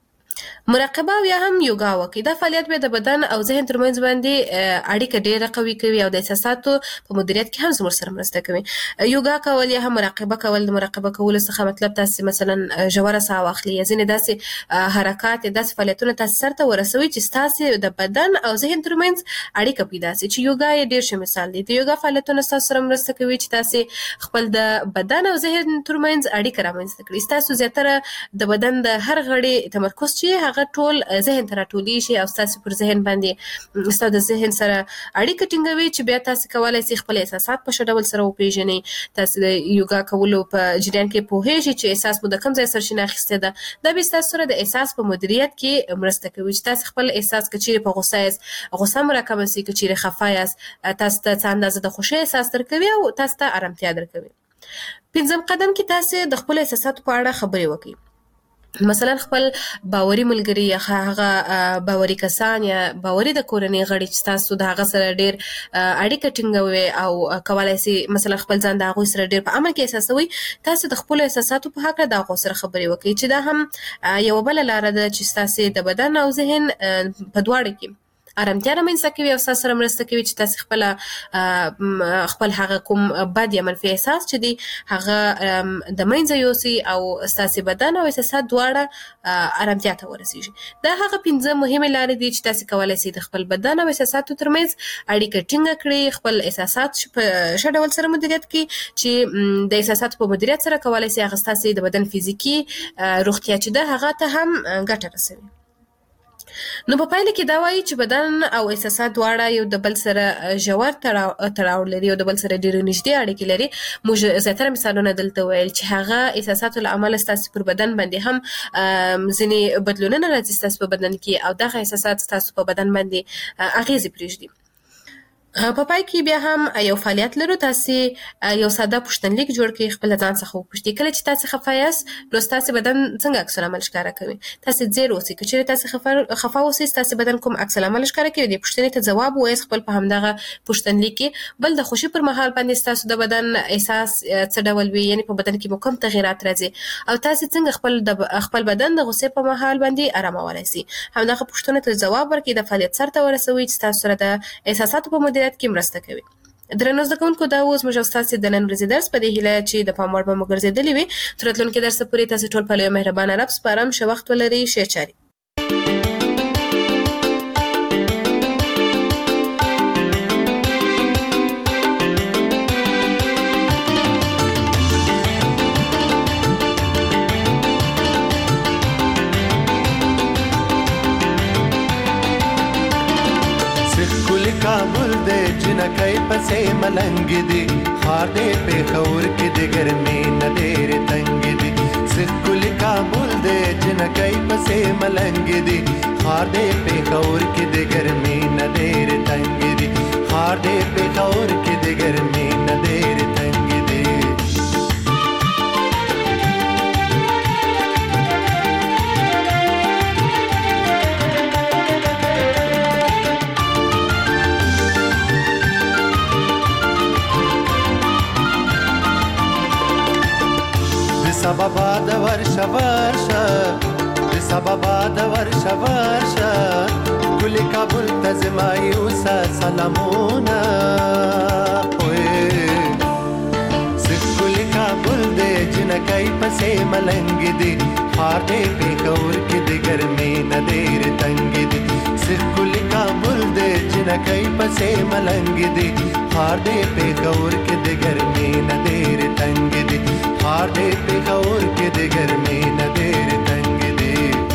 مراقبه او یا هم یوګا وکړئ. دا فعالیت به د بدن او ذهن ترمنځ باندې اړیکه ډیره قوي کوي او د احساساتو په مدیریت کې هم زموږ سره مرسته کوي. یوګا کول یا هم مراقبه کول، د مراقبه کولو څخه مطلب تاسو مثلا ژوره ساه واخلئ یا ځینې داسې حرکات داسې فعالیتونه تاسو سره ته ورسوي چې تاسو د بدن او ذهن ترمنځ اړیکه پیدا شي. چې یوګا یې ډیر ښه مثال دی. د یوګا فعالیتونه تاسو سره مرسته کوي چې تاسو خپل د بدن او ذهن ترمنځ اړیکه رامنځته کړئ. تاسو زیاتره د بدن د هر غړي تمرکز چې هغه ټول ذهن ته راټولي شي او تاسو پر ذهن باندې تاسو د ذهن سره اړیکه ټینګوي چې بیا تاسو کولای شئ خپل احساسات په ښه ډول سره وپیژنئ. تاسو د یوګا کولو په جریان کې پوهیږئ چې احساس مو د کوم ځای سرچینه اخیسته ده. دا به تاسو سره د احساس په مدیریت کې مرسته کوي چې تاسو خپل احساس کچيري په غوسه یاست، غوسه مو راکمه سي، کچيري خفه یاست، تاسو ته څه اندازه د خوښۍ احساس درکوي او تاسو ته آرامتیا درکوي. پنځم قدم کې تاسو د خپل احساساتو په اړه خبرې وکړئ. مثلا خپل باوري ملګری یا هغه باوري کسان یا باوري د کورنۍ غړي چې تاسو د هغه سره ډیر اړیکه ټینګوي او کولای شي مثلا خپل ځان د هغه سره ډیر په امن کې احساسوي، تاسو د خپل احساساتو په حق د هغه سره خبرې وکړئ چې دا هم یو بل لار ده چې تاسو د بدن او ذهن په دواړو کې آرامتیا رامنځته کوي او تاسو سره مرسته کوي چې تاسو خپل خپل هغه کوم بد یا منفي احساس چې دی هغه د منځه یوسي او تاسو بدن او احساسات دواړه آرامتیا ته ورسیږي. دا هغه پنځه مهمه لارې دي چې تاسو کولای شئ د خپل بدن او احساساتو ترمنځ اړیکه ټینګه کړئ، خپل احساسات په ښه ډول سره مدیریت کړئ چې د احساساتو په مدیریت سره کولای شئ هغه تاسو د بدن فزیکی روغتیا چې ده هغه ته هم ګټه رسوي. نو په پایله کې دا وایي چې بدن او احساسات دواړه یو د بل سره ژور تړاو لري او د بل سره ډېرې نږدې اړیکې لري. موږ زیاتره مثالونه دلته ویل چې هغه احساساتو له امله ستاسو پر بدن باندې هم ځینې بدلونونه راځي ستاسو په بدن کې او دغه احساسات ستاسو په بدن باندې اغېزې پرېږدي. په پای کې بیا هم یو فعالیت لرو. تاسو یو ساده پوښتنلیک جوړ کړئ، خپل ځان څخه وپوښتئ کله چې تاسو خفه یاست نو تاسو بدن څنګه عکس العمل ښکاره کوي. تاسو ځیر اوسئ، که چیرې تاسو خفه خفه اوسئ تاسو بدن کوم عکس العمل ښکاره کوي. د پوښتنې ته ځواب وایئ خپل په همدغه پوښتنلیک کې. بل د خوشي پر مهال باندې تاسو د بدن احساس څه ډول وي، یعنی په بدن کې کوم تغیرات راځي او تاسو څنګه خپل د خپل بدن د غوسې په مهال باندې آرامولای شئ. همدغه پوښتنې ته ځواب ورکړئ، د فعالیت سره ورسوي چې تاسو سره د احساساتو په مدیریت کې مرسته کوي. درنو زده کوونکو، دا اوس موږ ستاسو د نن ورځې درس په دې هیله چې د پام وړ به مو ګرځېدلی وي. تر راتلونکي درس پورې تاسو ټول په یو مهربانه رب سپارم. ښه وخت ولرئ. ښه چارې. کابل دے جنکای پسې ملنګ دی، خار دې په خور کې د ګرمي نه ډېر تنګ دی. سکول کابل دے جنکای پسې ملنګ دی، خار دې په خور کې د ګرمي نه ډېر تنګ دی. خار دې په خور کې د ګرمي نه ډېر تنګ دی. سببا د ورشه ورشه د سببا د ورشه ورشه ګل کابل ته زما یو سلامونه ګل کابل دې جنکای پسې ملنګ دي خار دې پېښور کې د ګرمۍ نه ډېر تنګ دي ګل کابل دې جنکای پسې ملنګ دي خار دې پېښور کې د ګرمۍ نه ډېر تنګ دي خار دې پېښور کې د ګرمۍ نه ډېر تنګ دي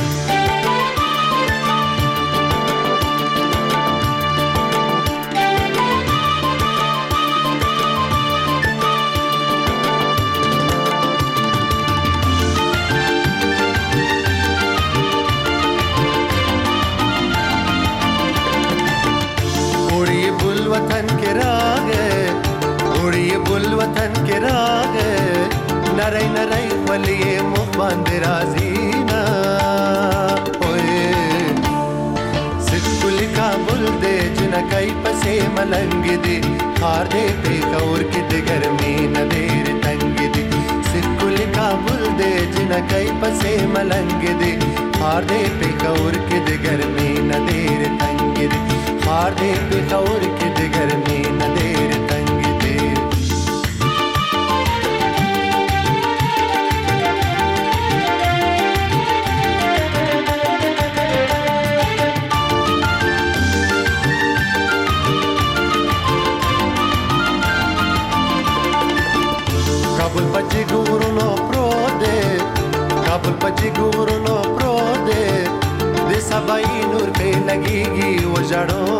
वतन के राग उड़ी बुल वतन के राग नरई नरई वलिए मुख बंद राजीना ओए सिकुल काबुल दे जनकई पसे मलंग दी खार दे पे कौर के दिगर में न देर तंग दी सिकुल काबुल दे जनकई पसे मलंग दी खार दे पे कौर के दिगर में न देर तंग दी खार दे पे कौर के दिगर में न देर तंग दे काबुल बच्ची गुरु नो प्रो दे काबुल बच्ची गुरु नो प्रो दे दे सबाई नूर पे लगेगी वो जड़ों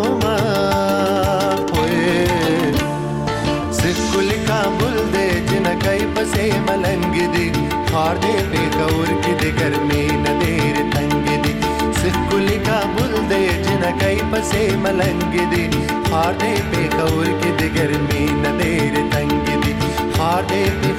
सिकुल काबुल दे जिनकई पसे मलंग दी खार दे पे कौर की दिगर में न देर तंग दी सिकुल काबुल दे जिनकई पसे मलंग दी खार दे पे कौर की दिगर में न देर तंग दी खार दे पे